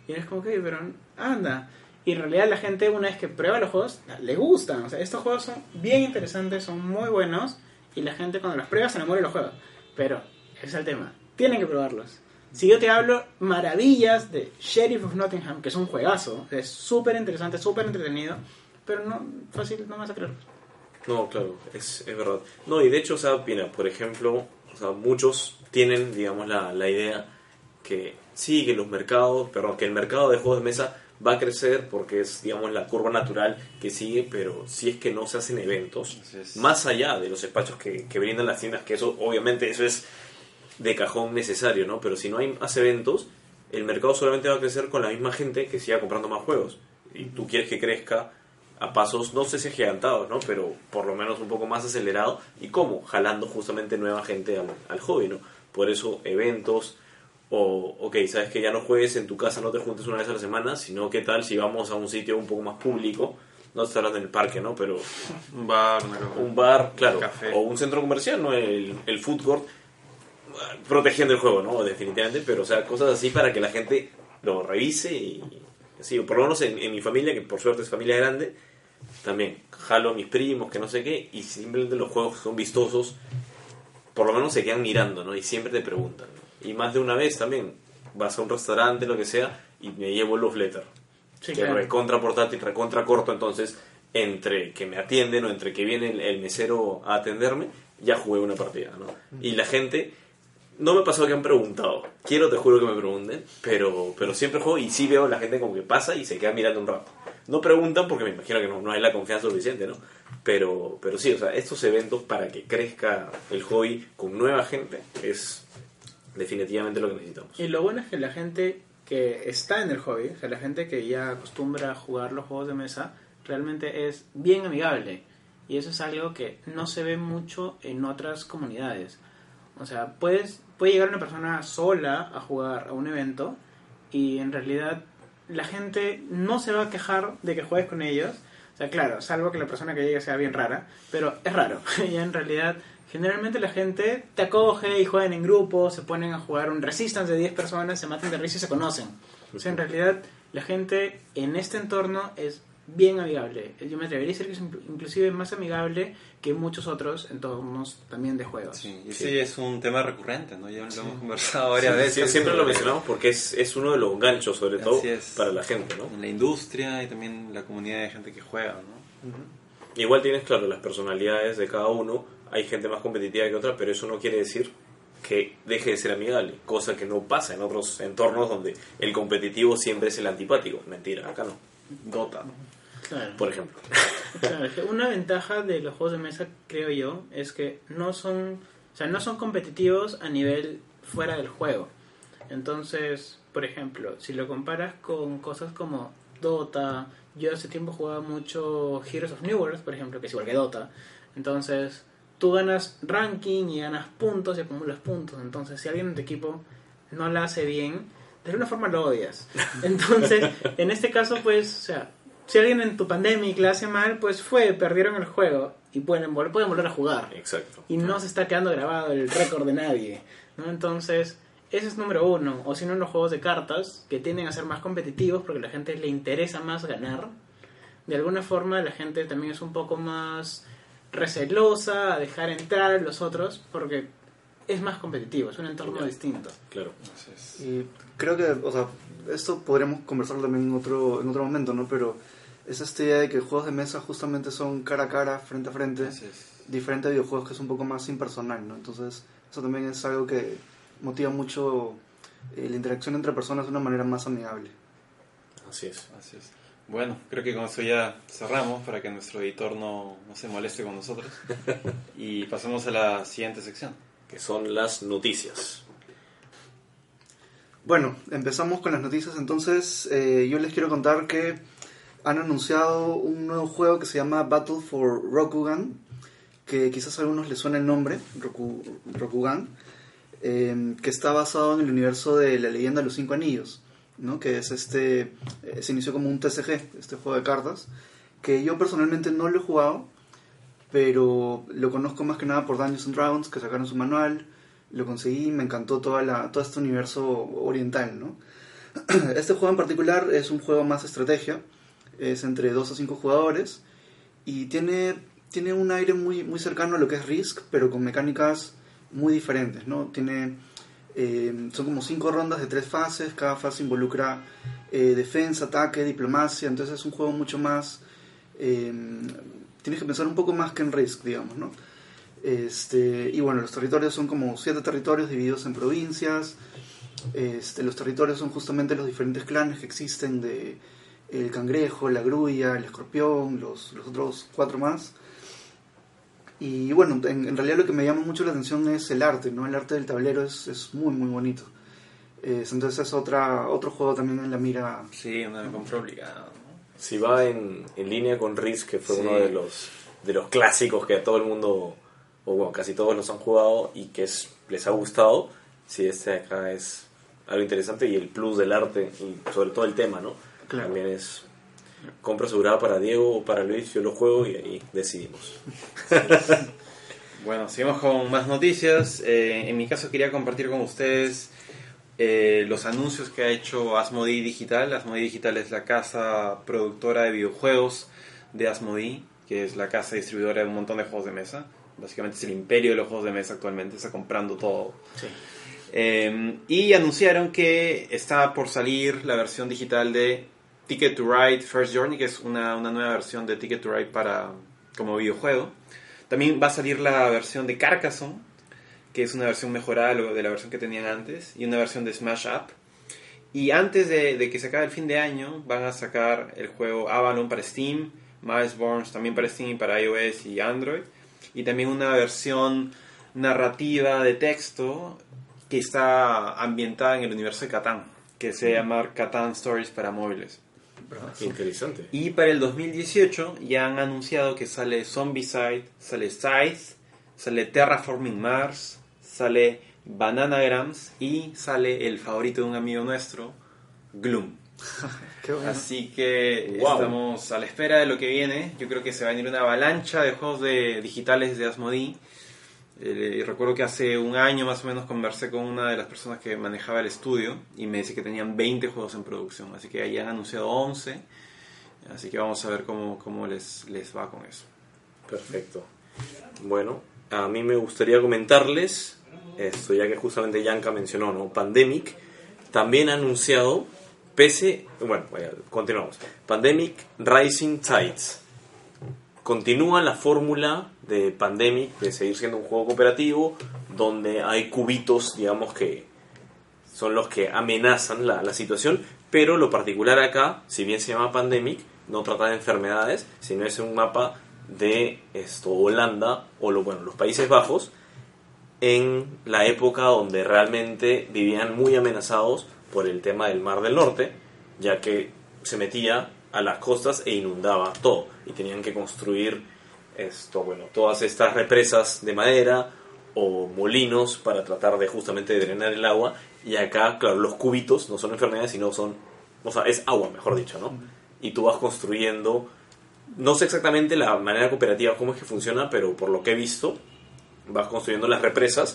Y es como que, pero anda. Y en realidad la gente, una vez que prueba los juegos, le gustan. O sea, estos juegos son bien interesantes, son muy buenos. Y la gente cuando los prueba se enamora de los juegos. Pero, ese es el tema. Tienen que probarlos. Si yo te hablo maravillas de Sheriff of Nottingham, que es un juegazo, es súper interesante, súper entretenido, pero no, fácil, no vas a creerlo. No, claro, es verdad. No, y de hecho, o sea, mira, por ejemplo, o sea, muchos tienen, digamos, la idea que sí, que que el mercado de juegos de mesa va a crecer porque es, digamos, la curva natural que sigue, pero si es que no se hacen eventos, más allá de los espacios que brindan las tiendas, que eso, obviamente, eso es de cajón necesario, ¿no? Pero si no hay más eventos, el mercado solamente va a crecer con la misma gente que siga comprando más juegos. Y tú quieres que crezca a pasos, no sé si agigantados, ¿no? Pero por lo menos un poco más acelerado. ¿Y cómo? Jalando justamente nueva gente al hobby, ¿no? Por eso eventos, ok, sabes que ya no juegues en tu casa, no te juntes una vez a la semana, sino qué tal si vamos a un sitio un poco más público, no estoy hablando en el parque, ¿no? Pero un bar, claro, café. o un centro comercial, ¿no? El food court, protegiendo el juego, ¿no? Definitivamente, pero o sea, cosas así para que la gente lo revise y así, por lo menos en mi familia, que por suerte es familia grande, también jalo a mis primos, que no sé qué, y simplemente los juegos son vistosos, por lo menos se quedan mirando, ¿no? Y siempre te preguntan, ¿no? Y más de una vez también vas a un restaurante, lo que sea, y me llevo el love letter, Sí, que claro. recontra portátil, recontra corto, entonces entre que me atienden o entre que viene el mesero a atenderme, ya jugué una partida, ¿no? Y la gente, no me ha pasado que han preguntado, te juro que me pregunten, pero siempre juego y sí veo a la gente como que pasa y se queda mirando un rato. No preguntan porque me imagino que no hay la confianza suficiente, ¿no? Pero sí, o sea, estos eventos para que crezca el hobby con nueva gente es definitivamente lo que necesitamos. Y lo bueno es que la gente que está en el hobby, o sea, la gente que ya acostumbra a jugar los juegos de mesa, realmente es bien amigable. Y eso es algo que no se ve mucho en otras comunidades. O sea, puede llegar una persona sola a jugar a un evento y en realidad la gente no se va a quejar de que juegues con ellos. O sea, claro, salvo que la persona que llegue sea bien rara, pero es raro. Y en realidad, generalmente la gente te acoge y juegan en grupo, se ponen a jugar un Resistance de 10 personas, se matan de risa y se conocen. O sea, en realidad, la gente en este entorno es bien amigable. Yo me atrevería a decir que es inclusive más amigable que muchos otros entornos también de juegos. Sí, y sí, es un tema recurrente, ¿no? Ya lo hemos conversado varias veces. Sí, siempre lo mencionamos porque es uno de los ganchos, sobre todo, para la gente, ¿no? En la industria y también la comunidad de gente que juega, ¿no? Igual tienes, claro, las personalidades de cada uno. Hay gente más competitiva que otra, pero eso no quiere decir que deje de ser amigable, cosa que no pasa en otros entornos donde el competitivo siempre es el antipático. Mentira, acá no. Dota, Claro. por ejemplo. Claro, es que una ventaja de los juegos de mesa, creo yo, es que no son competitivos a nivel fuera del juego. Entonces, por ejemplo, si lo comparas con cosas como Dota, yo hace tiempo jugaba mucho Heroes of New World, por ejemplo, que es igual que Dota. Entonces, tú ganas ranking y ganas puntos y acumulas puntos. Entonces, si alguien en tu equipo no la hace bien, de alguna forma lo odias. Entonces, en este caso, pues, o sea, si alguien en tu pandemic la hace mal, pues perdieron el juego y pueden volver a jugar. Exacto. Y no se está quedando grabado el récord de nadie, ¿no? Entonces, ese es número uno. O si no, en los juegos de cartas, que tienden a ser más competitivos porque a la gente le interesa más ganar. De alguna forma, la gente también es un poco más recelosa a dejar entrar a los otros porque es más competitivo, es un entorno distinto. Claro. Y creo que, o sea, esto podríamos conversarlo también en otro momento, ¿no? Pero es esta idea de que juegos de mesa justamente son cara a cara, frente a frente, diferente a videojuegos que es un poco más impersonal, ¿no? Entonces, eso también es algo que motiva mucho la interacción entre personas de una manera más amigable. Así es. Bueno, creo que con eso ya cerramos para que nuestro editor no se moleste con nosotros. Y pasamos a la siguiente sección. Que son las noticias. Bueno, empezamos con las noticias. Entonces, yo les quiero contar que han anunciado un nuevo juego que se llama Battle for Rokugan, que quizás a algunos les suena el nombre, Rokugan, que está basado en el universo de la leyenda de los 5 anillos, ¿no? Que es se inició como un TCG, este juego de cartas, que yo personalmente no lo he jugado, pero lo conozco más que nada por Dungeons and Dragons, que sacaron su manual, lo conseguí y me encantó todo este universo oriental, ¿no? Este juego en particular es un juego más estrategia, es entre 2 a 5 jugadores y tiene un aire muy, muy cercano a lo que es Risk, pero con mecánicas muy diferentes, ¿no? Son como 5 rondas de 3 fases, cada fase involucra defensa, ataque, diplomacia, entonces es un juego mucho más... tienes que pensar un poco más que en Risk, digamos, ¿no? Y bueno, los territorios son como 7 territorios divididos en provincias. Los territorios son justamente los diferentes clanes que existen de el cangrejo, la grulla, el escorpión, los otros 4 más. Y bueno, en realidad lo que me llama mucho la atención es el arte, ¿no? El arte del tablero es muy muy bonito. Entonces es otro juego también en la mira. Sí, una compra obligada, ¿no? Si va en línea con Risk, que fue Sí. uno de los clásicos que a todo el mundo, o bueno, casi todos los han jugado y que les ha gustado, sí, este de acá es algo interesante, y el plus del arte y sobre todo el tema, ¿no? Claro. También es compra asegurada para Diego o para Luis. Yo lo juego y ahí decidimos. Bueno, seguimos con más noticias. En mi caso quería compartir con ustedes los anuncios que ha hecho Asmodee Digital. Asmodee Digital es la casa productora de videojuegos de Asmodee, que es la casa distribuidora de un montón de juegos de mesa. Básicamente es el imperio de los juegos de mesa actualmente, está comprando todo. Sí. Y anunciaron que está por salir la versión digital de Ticket to Ride First Journey, que es una nueva versión de Ticket to Ride como videojuego. También va a salir la versión de Carcassonne, que es una versión mejorada de la versión que tenían antes, y una versión de Smash Up. Y antes de que se acabe el fin de año, van a sacar el juego Avalon para Steam, Mistborn también para Steam, para iOS y Android, y también una versión narrativa de texto que está ambientada en el universo de Catán, que se llama Catán Stories para móviles. Interesante. Y para el 2018 ya han anunciado que sale Zombicide, sale Scythe, sale Terraforming Mars, sale Bananagrams y sale el favorito de un amigo nuestro, Gloom. Qué bueno. Así que Wow. estamos a la espera de lo que viene. Yo creo que se va a venir una avalancha de juegos digitales de Asmodee. Recuerdo que hace un año más o menos conversé con una de las personas que manejaba el estudio y me dice que tenían 20 juegos en producción, así que ahí han anunciado 11, así que vamos a ver cómo les va con eso. Perfecto. Bueno, a mí me gustaría comentarles esto, ya que justamente Yanka mencionó, ¿no? Pandemic también ha anunciado, continuamos. Pandemic Rising Tides. Continúa la fórmula de Pandemic de seguir siendo un juego cooperativo donde hay cubitos, digamos, que son los que amenazan la situación, pero lo particular acá, si bien se llama Pandemic, no trata de enfermedades, sino es un mapa de Holanda o los Países Bajos en la época donde realmente vivían muy amenazados por el tema del Mar del Norte, ya que se metía a las costas e inundaba todo y tenían que construir todas estas represas de madera o molinos para tratar de justamente drenar el agua. Y acá, claro, los cubitos no son enfermedades, sino es agua, mejor dicho, ¿no? Y tú vas construyendo, no sé exactamente la manera cooperativa cómo es que funciona, pero por lo que he visto vas construyendo las represas.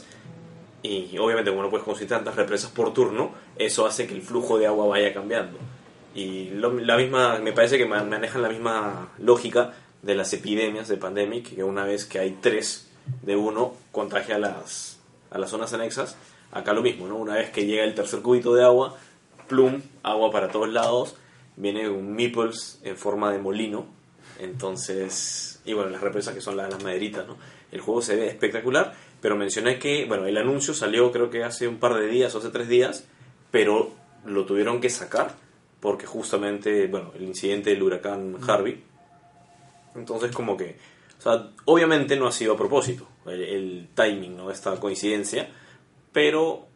Y obviamente como no puedes construir tantas represas por turno, eso hace que el flujo de agua vaya cambiando. Y me parece que manejan la misma lógica de las epidemias de Pandemic, que una vez que hay 3 de uno, contagia a las zonas anexas. Acá lo mismo, ¿no? Una vez que llega el tercer cubito de agua, plum, agua para todos lados, viene un meeples en forma de molino. Entonces, y bueno, las represas que son las maderitas, ¿no? El juego se ve espectacular, pero mencioné que, el anuncio salió creo que hace un par de días o hace 3 días, pero lo tuvieron que sacar porque justamente, el incidente del huracán Harvey. Entonces como que, obviamente no ha sido a propósito el timing, ¿no? Esta coincidencia, pero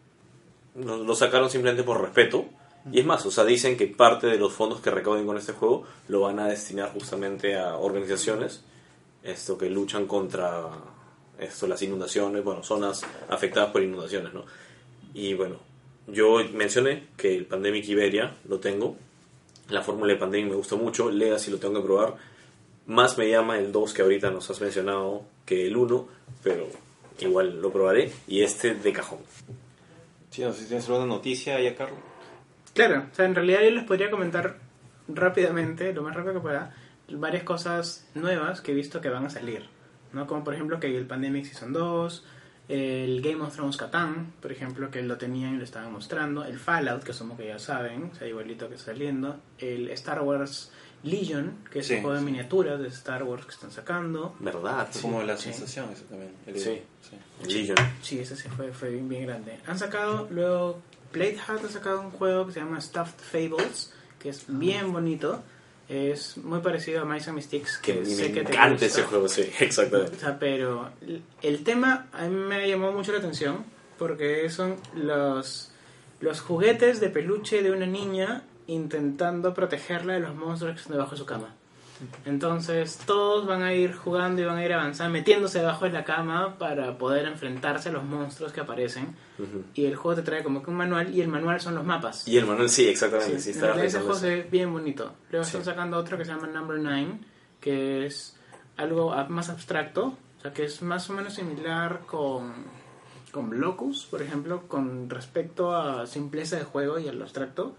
lo sacaron simplemente por respeto. Y es más, dicen que parte de los fondos que recauden con este juego lo van a destinar justamente a organizaciones que luchan contra las inundaciones, zonas afectadas por inundaciones, ¿no? Y yo mencioné que el Pandemic Iberia lo tengo. La fórmula de Pandemic me gusta mucho. Legacy lo tengo que probar. Más me llama el 2 que ahorita nos has mencionado que el 1, pero igual lo probaré. Y este de cajón. Sí, no sé si tienes alguna noticia ya, Carlos. Claro, o sea, en realidad yo les podría comentar rápidamente, lo más rápido que pueda, varias cosas nuevas que he visto que van a salir, ¿no? Como por ejemplo que el Pandemic Season 2, el Game of Thrones Catán, por ejemplo, que lo tenían y lo estaban mostrando, el Fallout, que asumo que ya saben, o sea, igualito que está saliendo, el Star Wars Legion, que es Sí, un juego de sí. miniaturas de Star Wars que están sacando. ¿Verdad? Es como la Sí. sensación ese también. Sí. Sí. Legion. Sí, ese sí fue bien, bien grande. Han sacado, luego, Playhat ha sacado un juego que se llama Stuffed Fables, que es bien bonito. Es muy parecido a Mice and Mystics, Que que me sé que te encanta gusta. ese juego, sí, exactamente. O sea, pero el tema a mí me llamó mucho la atención porque son los juguetes de peluche de una niña intentando protegerla de los monstruos que están debajo de su cama. Entonces todos van a ir jugando y van a ir avanzando, metiéndose debajo de la cama para poder enfrentarse a los monstruos que aparecen. Ujú. Y el juego te trae como que un manual, y el manual son los mapas. Y el manual, sí, exactamente. Sí, Sí, estaba ese revisando juego eso. se ve bien bonito. Luego Sí. están sacando otro que se llama Number 9, que es algo más abstracto, o sea, que es más o menos similar con Blocus, por ejemplo, con respecto a simpleza de juego y al abstracto.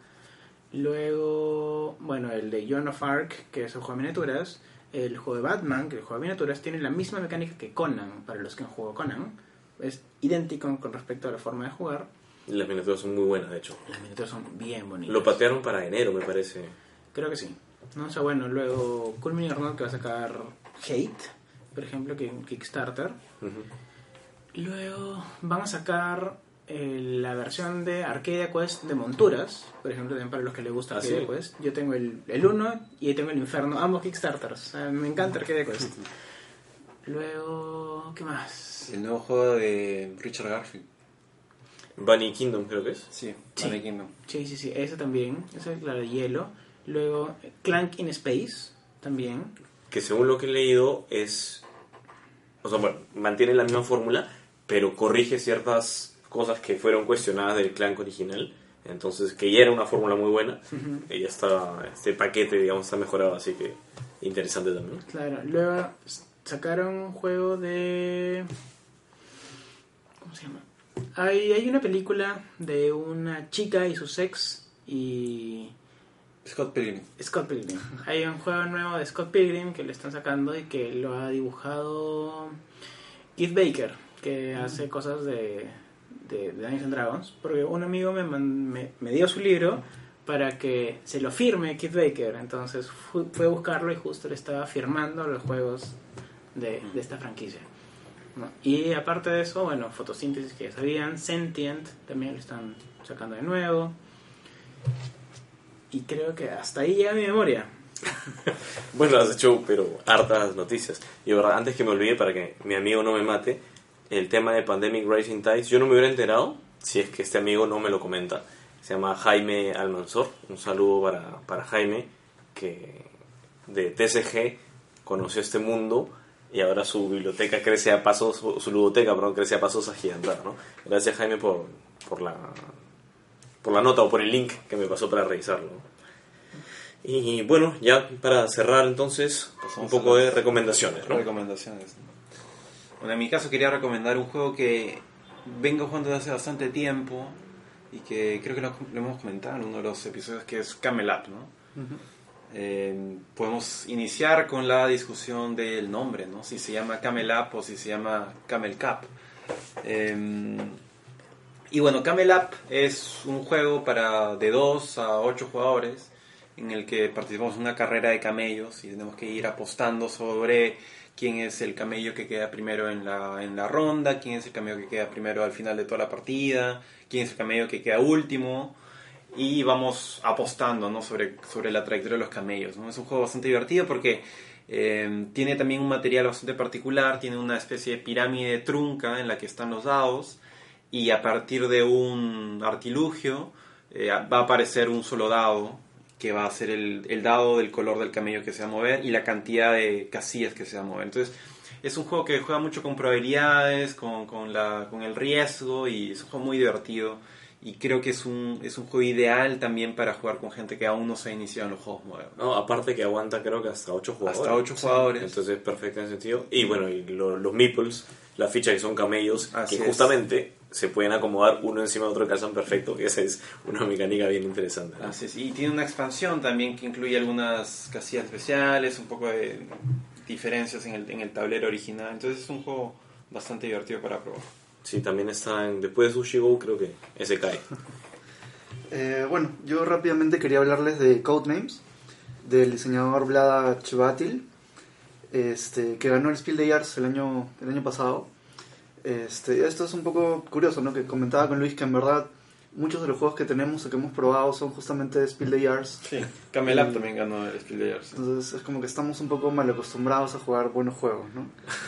Luego, bueno, el de Joan of Arc, que es un juego de miniaturas. El juego de Batman, que el juego de miniaturas tiene la misma mecánica que Conan, para los que han jugado Conan. Es idéntico con respecto a la forma de jugar. Y las miniaturas son muy buenas, de hecho. Las miniaturas son bien bonitas. Lo patearon para enero, me parece. Creo que sí. No, o sea, bueno, luego Cool Mini or Not, que va a sacar Hate, por ejemplo, que en Kickstarter. Ujú. Luego van a sacar la versión de Arcadia Quest de monturas, por ejemplo, también para los que les gusta ¿Ah, Arcadia sí? Quest. Yo tengo el 1 y tengo el Inferno, ambos Kickstarters. O sea, me encanta Arcadia Quest. Luego, ¿qué más? El nuevo juego de Richard Garfield. Bunny Kingdom, creo que es. Sí, Sí. Bunny Kingdom. Sí, sí, sí, ese también. Ese es la de hielo. Luego, Clank in Space, también. Que según lo que he leído es... O sea, bueno, mantiene la misma fórmula, pero corrige ciertas cosas que fueron cuestionadas del Clank original. Entonces, que ya era una fórmula muy buena. Y ya está, este paquete, digamos, está mejorado, así que interesante también. Claro, luego sacaron un juego de... ¿Cómo se llama? Hay una película de una chica y su ex y Scott Pilgrim. Scott Pilgrim. Hay un juego nuevo de Scott Pilgrim que le están sacando y que lo ha dibujado Keith Baker, que hace cosas de Dungeons and Dragons, porque un amigo me dio su libro para que se lo firme Keith Baker. Entonces fue a buscarlo y justo le estaba firmando los juegos de esta franquicia, ¿no? Y aparte de eso, bueno, Fotosíntesis, que ya sabían, Sentient también lo están sacando de nuevo. Y creo que hasta ahí llega mi memoria. Bueno, has hecho, pero hartas noticias. Y de verdad, antes que me olvide, para que mi amigo no me mate, el tema de Pandemic Rising Tides, yo no me hubiera enterado si es que este amigo no me lo comenta. Se llama Jaime Almanzor. Un saludo para Jaime, que de TCG conoció este mundo y ahora su biblioteca crece a pasos, su ludoteca, perdón, crece a pasos agigantados, ¿no? Gracias, Jaime, por la nota o por el link que me pasó para revisarlo. Y bueno, ya para cerrar entonces, Pasamos un poco a de las recomendaciones, ¿no? Recomendaciones. Bueno, en mi caso quería recomendar un juego que vengo jugando desde hace bastante tiempo y que creo que lo hemos comentado en uno de los episodios, que es Camel Up, ¿no? Podemos iniciar con la discusión del nombre, ¿no? Si se llama Camel Up o si se llama Camel Cup. Y bueno, Camel Up es un juego de 2 a 8 jugadores en el que participamos en una carrera de camellos y tenemos que ir apostando sobre quién es el camello que queda primero en la ronda, quién es el camello que queda primero al final de toda la partida, quién es el camello que queda último, y vamos apostando, ¿no? sobre la trayectoria de los camellos, ¿no? Es un juego bastante divertido porque tiene también un material bastante particular, tiene una especie de pirámide trunca en la que están los dados, y a partir de un artilugio va a aparecer un solo dado que va a ser el dado del color del camello que se va a mover y la cantidad de casillas que se va a mover. Entonces es un juego que juega mucho con probabilidades, con el riesgo, y es un juego muy divertido, y creo que es un juego ideal también para jugar con gente que aún no se ha iniciado en los juegos modernos. No, aparte que aguanta creo que hasta 8 jugadores. Hasta 8 jugadores. Entonces es perfecto en ese sentido. Y bueno, y los meeples, la ficha que son camellos, Así que es. justamente se pueden acomodar uno encima de otro, calzan perfecto, que esa es una mecánica bien interesante, ¿no? Así es. Y tiene una expansión también que incluye algunas casillas especiales, un poco de diferencias en el tablero original. Entonces es un juego bastante divertido para probar. Sí, también está después de Sushi Go, creo que ese cae. Bueno, yo rápidamente quería hablarles de Codenames, del diseñador Vlada Chvátil, que ganó el Spiel des Jahres el año pasado. Esto es un poco curioso, ¿no? Que comentaba con Luis que en verdad muchos de los juegos que tenemos o que hemos probado son justamente Spiel des Jahres. Sí, Camelot también ganó el Spiel des Jahres. Entonces es como que estamos un poco mal acostumbrados a jugar buenos juegos, ¿no?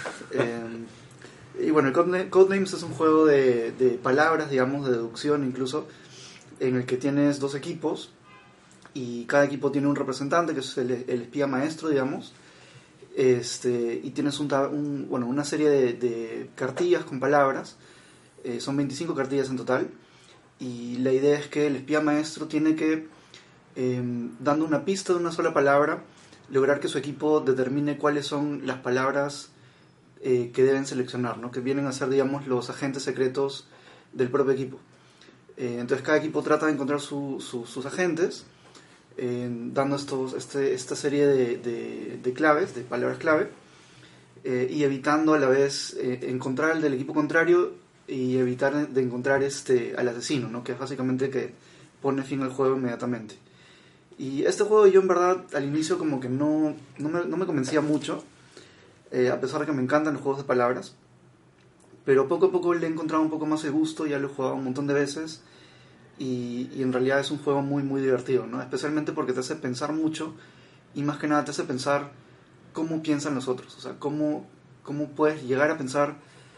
Y bueno, Codenames es un juego de palabras, digamos, de deducción incluso, en el que tienes dos equipos y cada equipo tiene un representante que es el espía maestro, digamos, y tienes una serie de cartillas con palabras, son 25 cartillas en total, y la idea es que el espía maestro tiene que, dando una pista de una sola palabra, lograr que su equipo determine cuáles son las palabras que deben seleccionar, ¿no? Que vienen a ser, digamos, los agentes secretos del propio equipo. Entonces cada equipo trata de encontrar sus agentes, dando esta serie de claves, de palabras clave, y evitando a la vez encontrar el del equipo contrario y evitar de encontrar al asesino, ¿no? Que es básicamente que pone fin al juego inmediatamente. Y este juego yo en verdad al inicio como que no me convencía mucho, a pesar de que me encantan los juegos de palabras, pero poco a poco le he encontrado un poco más de gusto, ya lo he jugado un montón de veces y en realidad es un juego muy muy divertido, ¿no? Especialmente porque te hace pensar mucho y más que nada te hace pensar cómo piensan los otros, o sea, cómo puedes llegar a pensar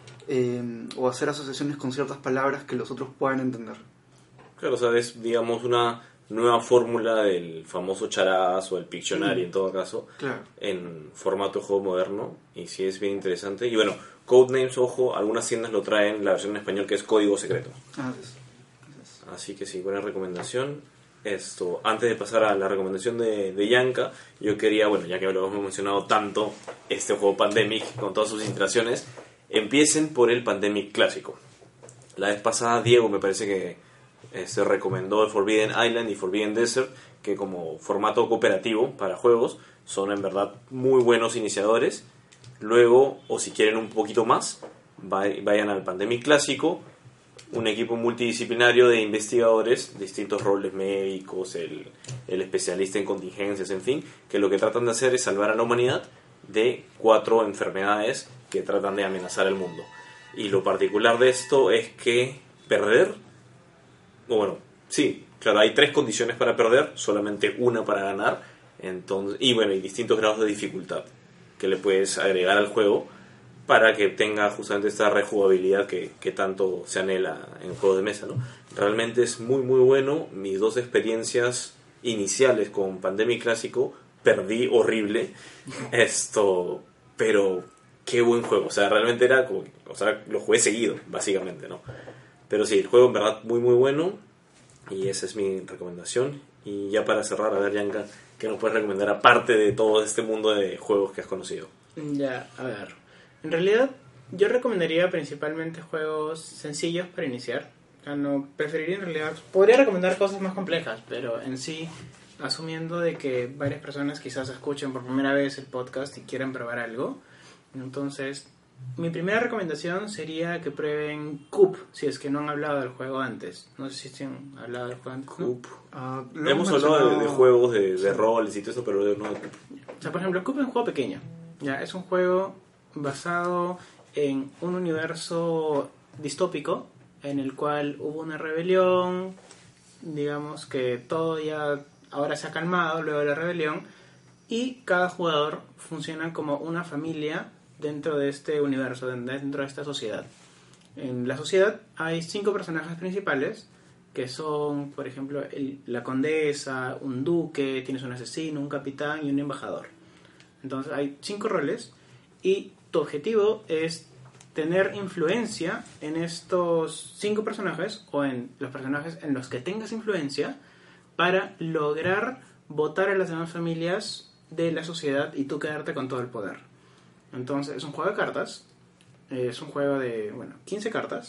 o hacer asociaciones con ciertas palabras que los otros puedan entender. Claro, o sea, es, digamos, una nueva fórmula del famoso charadas o el Pictionary, en todo caso, claro, en formato de juego moderno, y sí es bien interesante. Y bueno, Codenames, ojo, algunas tiendas lo traen la versión en español, que es Código Secreto. Así que sí, buena recomendación. Antes de pasar a la recomendación de Yanka, yo quería, bueno, ya que lo hemos mencionado tanto, este juego Pandemic, con todas sus iteraciones, empiecen por el Pandemic clásico. La vez pasada Diego me parece que se recomendó el Forbidden Island y Forbidden Desert, que como formato cooperativo para juegos son en verdad muy buenos iniciadores. Luego, o si quieren un poquito más, vayan al Pandemic clásico, un equipo multidisciplinario de investigadores, distintos roles médicos, el especialista en contingencias, en fin, que lo que tratan de hacer es salvar a la humanidad de 4 enfermedades que tratan de amenazar el mundo. Y lo particular de esto es que perder, bueno, sí, claro, hay 3 condiciones para perder, solamente una para ganar, entonces, y bueno, hay distintos grados de dificultad que le puedes agregar al juego para que tenga justamente esta rejugabilidad que tanto se anhela en juegos de mesa, ¿no? Realmente es muy muy bueno. Mis 2 experiencias iniciales con Pandemic clásico, perdí horrible, pero qué buen juego, o sea, realmente era como, o sea, lo jugué seguido, básicamente, ¿no? Pero sí, el juego en verdad muy muy bueno y esa es mi recomendación. Y ya para cerrar, a ver, Yanka, ¿qué nos puedes recomendar aparte de todo este mundo de juegos que has conocido? Ya, a ver, en realidad yo recomendaría principalmente juegos sencillos para iniciar. No, preferiría en realidad, podría recomendar cosas más complejas, pero en sí, asumiendo de que varias personas quizás escuchen por primera vez el podcast y quieran probar algo, entonces mi primera recomendación sería que prueben Coop, si es que no han hablado del juego antes. No sé si han hablado del juego antes. Coop. ¿No? Hemos hablado de juegos de roles y todo eso, pero no de Coop. O sea, por ejemplo, Coop es un juego pequeño. Ya, es un juego basado en un universo distópico en el cual hubo una rebelión, digamos que todo ya ahora se ha calmado luego de la rebelión, y cada jugador funciona como una familia dentro de este universo, dentro de esta sociedad. En la sociedad hay 5 personajes principales, que son, por ejemplo, la condesa, un duque, tienes un asesino, un capitán y un embajador. Entonces hay 5 roles y tu objetivo es tener influencia en estos 5 personajes o en los personajes en los que tengas influencia para lograr votar a las demás familias de la sociedad y tú quedarte con todo el poder. Entonces es un juego de cartas, es un juego de 15 cartas,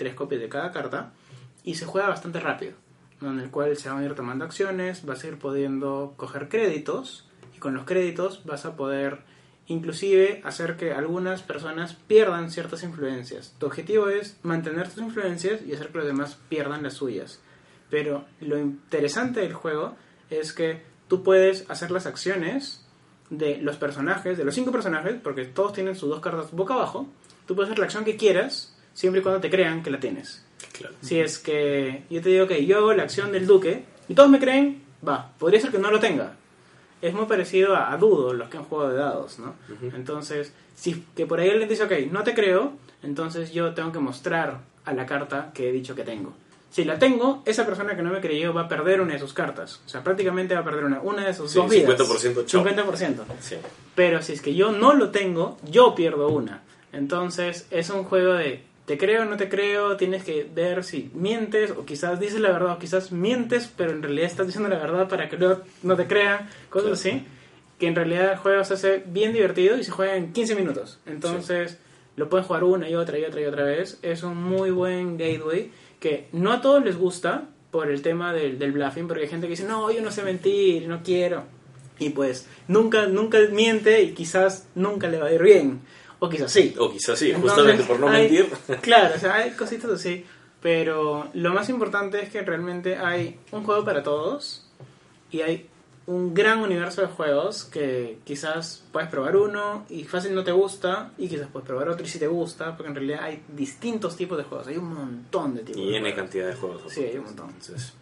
3 copias de cada carta y se juega bastante rápido, ¿no? En el cual se van a ir tomando acciones, vas a ir pudiendo coger créditos y con los créditos vas a poder inclusive hacer que algunas personas pierdan ciertas influencias. Tu objetivo es mantener tus influencias y hacer que los demás pierdan las suyas. Pero lo interesante del juego es que tú puedes hacer las acciones de los personajes, de los 5 personajes, porque todos tienen sus 2 cartas boca abajo. Tú puedes hacer la acción que quieras, siempre y cuando te crean que la tienes. Claro. Si es que yo te digo que yo hago la acción del duque y todos me creen, va, podría ser que no lo tenga. Es muy parecido a Dudo, los que han jugado de dados, ¿no? Ujú. Entonces, si que por ahí alguien dice, ok, no te creo, entonces yo tengo que mostrar a la carta que he dicho que tengo. Si la tengo, esa persona que no me creyó va a perder una de sus cartas. O sea, prácticamente va a perder una de sus Sí, 2 vidas. 50% chao. 50%. Sí. Pero si es que yo no lo tengo, yo pierdo una. Entonces, es un juego de te creo o no te creo, tienes que ver si mientes o quizás dices la verdad o quizás mientes, pero en realidad estás diciendo la verdad para que no te crean, cosas Claro. así. Que en realidad el juego se hace bien divertido y se juega en 15 minutos. Entonces, lo pueden jugar una y otra y otra y otra vez. Es un muy buen gateway que no a todos les gusta por el tema del bluffing, porque hay gente que dice, no, yo no sé mentir, no quiero. Y pues nunca miente y quizás nunca le va a ir bien. O quizás sí. O quizás sí, Entonces, justamente por no hay- mentir. Claro, o sea, hay cositas así. Pero lo más importante es que realmente hay un juego para todos y hay un gran universo de juegos que quizás puedes probar uno y fácil no te gusta y quizás puedes probar otro y si te gusta, porque en realidad hay distintos tipos de juegos, hay un montón de tipos Y de N juegos. cantidad de juegos. Sí, hay un montón. Entonces,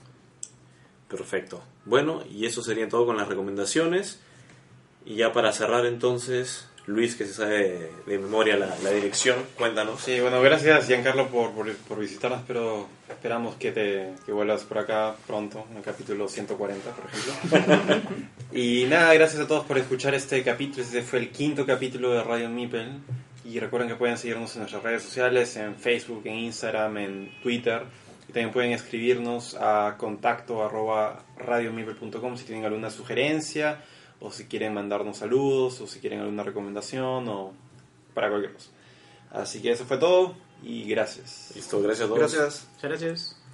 perfecto. Bueno, y eso sería todo con las recomendaciones. Y ya para cerrar entonces, Luis, que se sabe de memoria la dirección, cuéntanos. Sí, bueno, gracias Giancarlo por visitarnos, pero esperamos que vuelvas por acá pronto, en el capítulo 140, por ejemplo. Y nada, gracias a todos por escuchar este capítulo. Este fue el 5º capítulo de Radio Meeple. Y recuerden que pueden seguirnos en nuestras redes sociales, en Facebook, en Instagram, en Twitter. Y también pueden escribirnos a contacto@radiomeeple.com si tienen alguna sugerencia, o si quieren mandarnos saludos, o si quieren alguna recomendación, o para cualquier cosa. Así que eso fue todo, y gracias. Listo, gracias a todos. Gracias. Muchas gracias.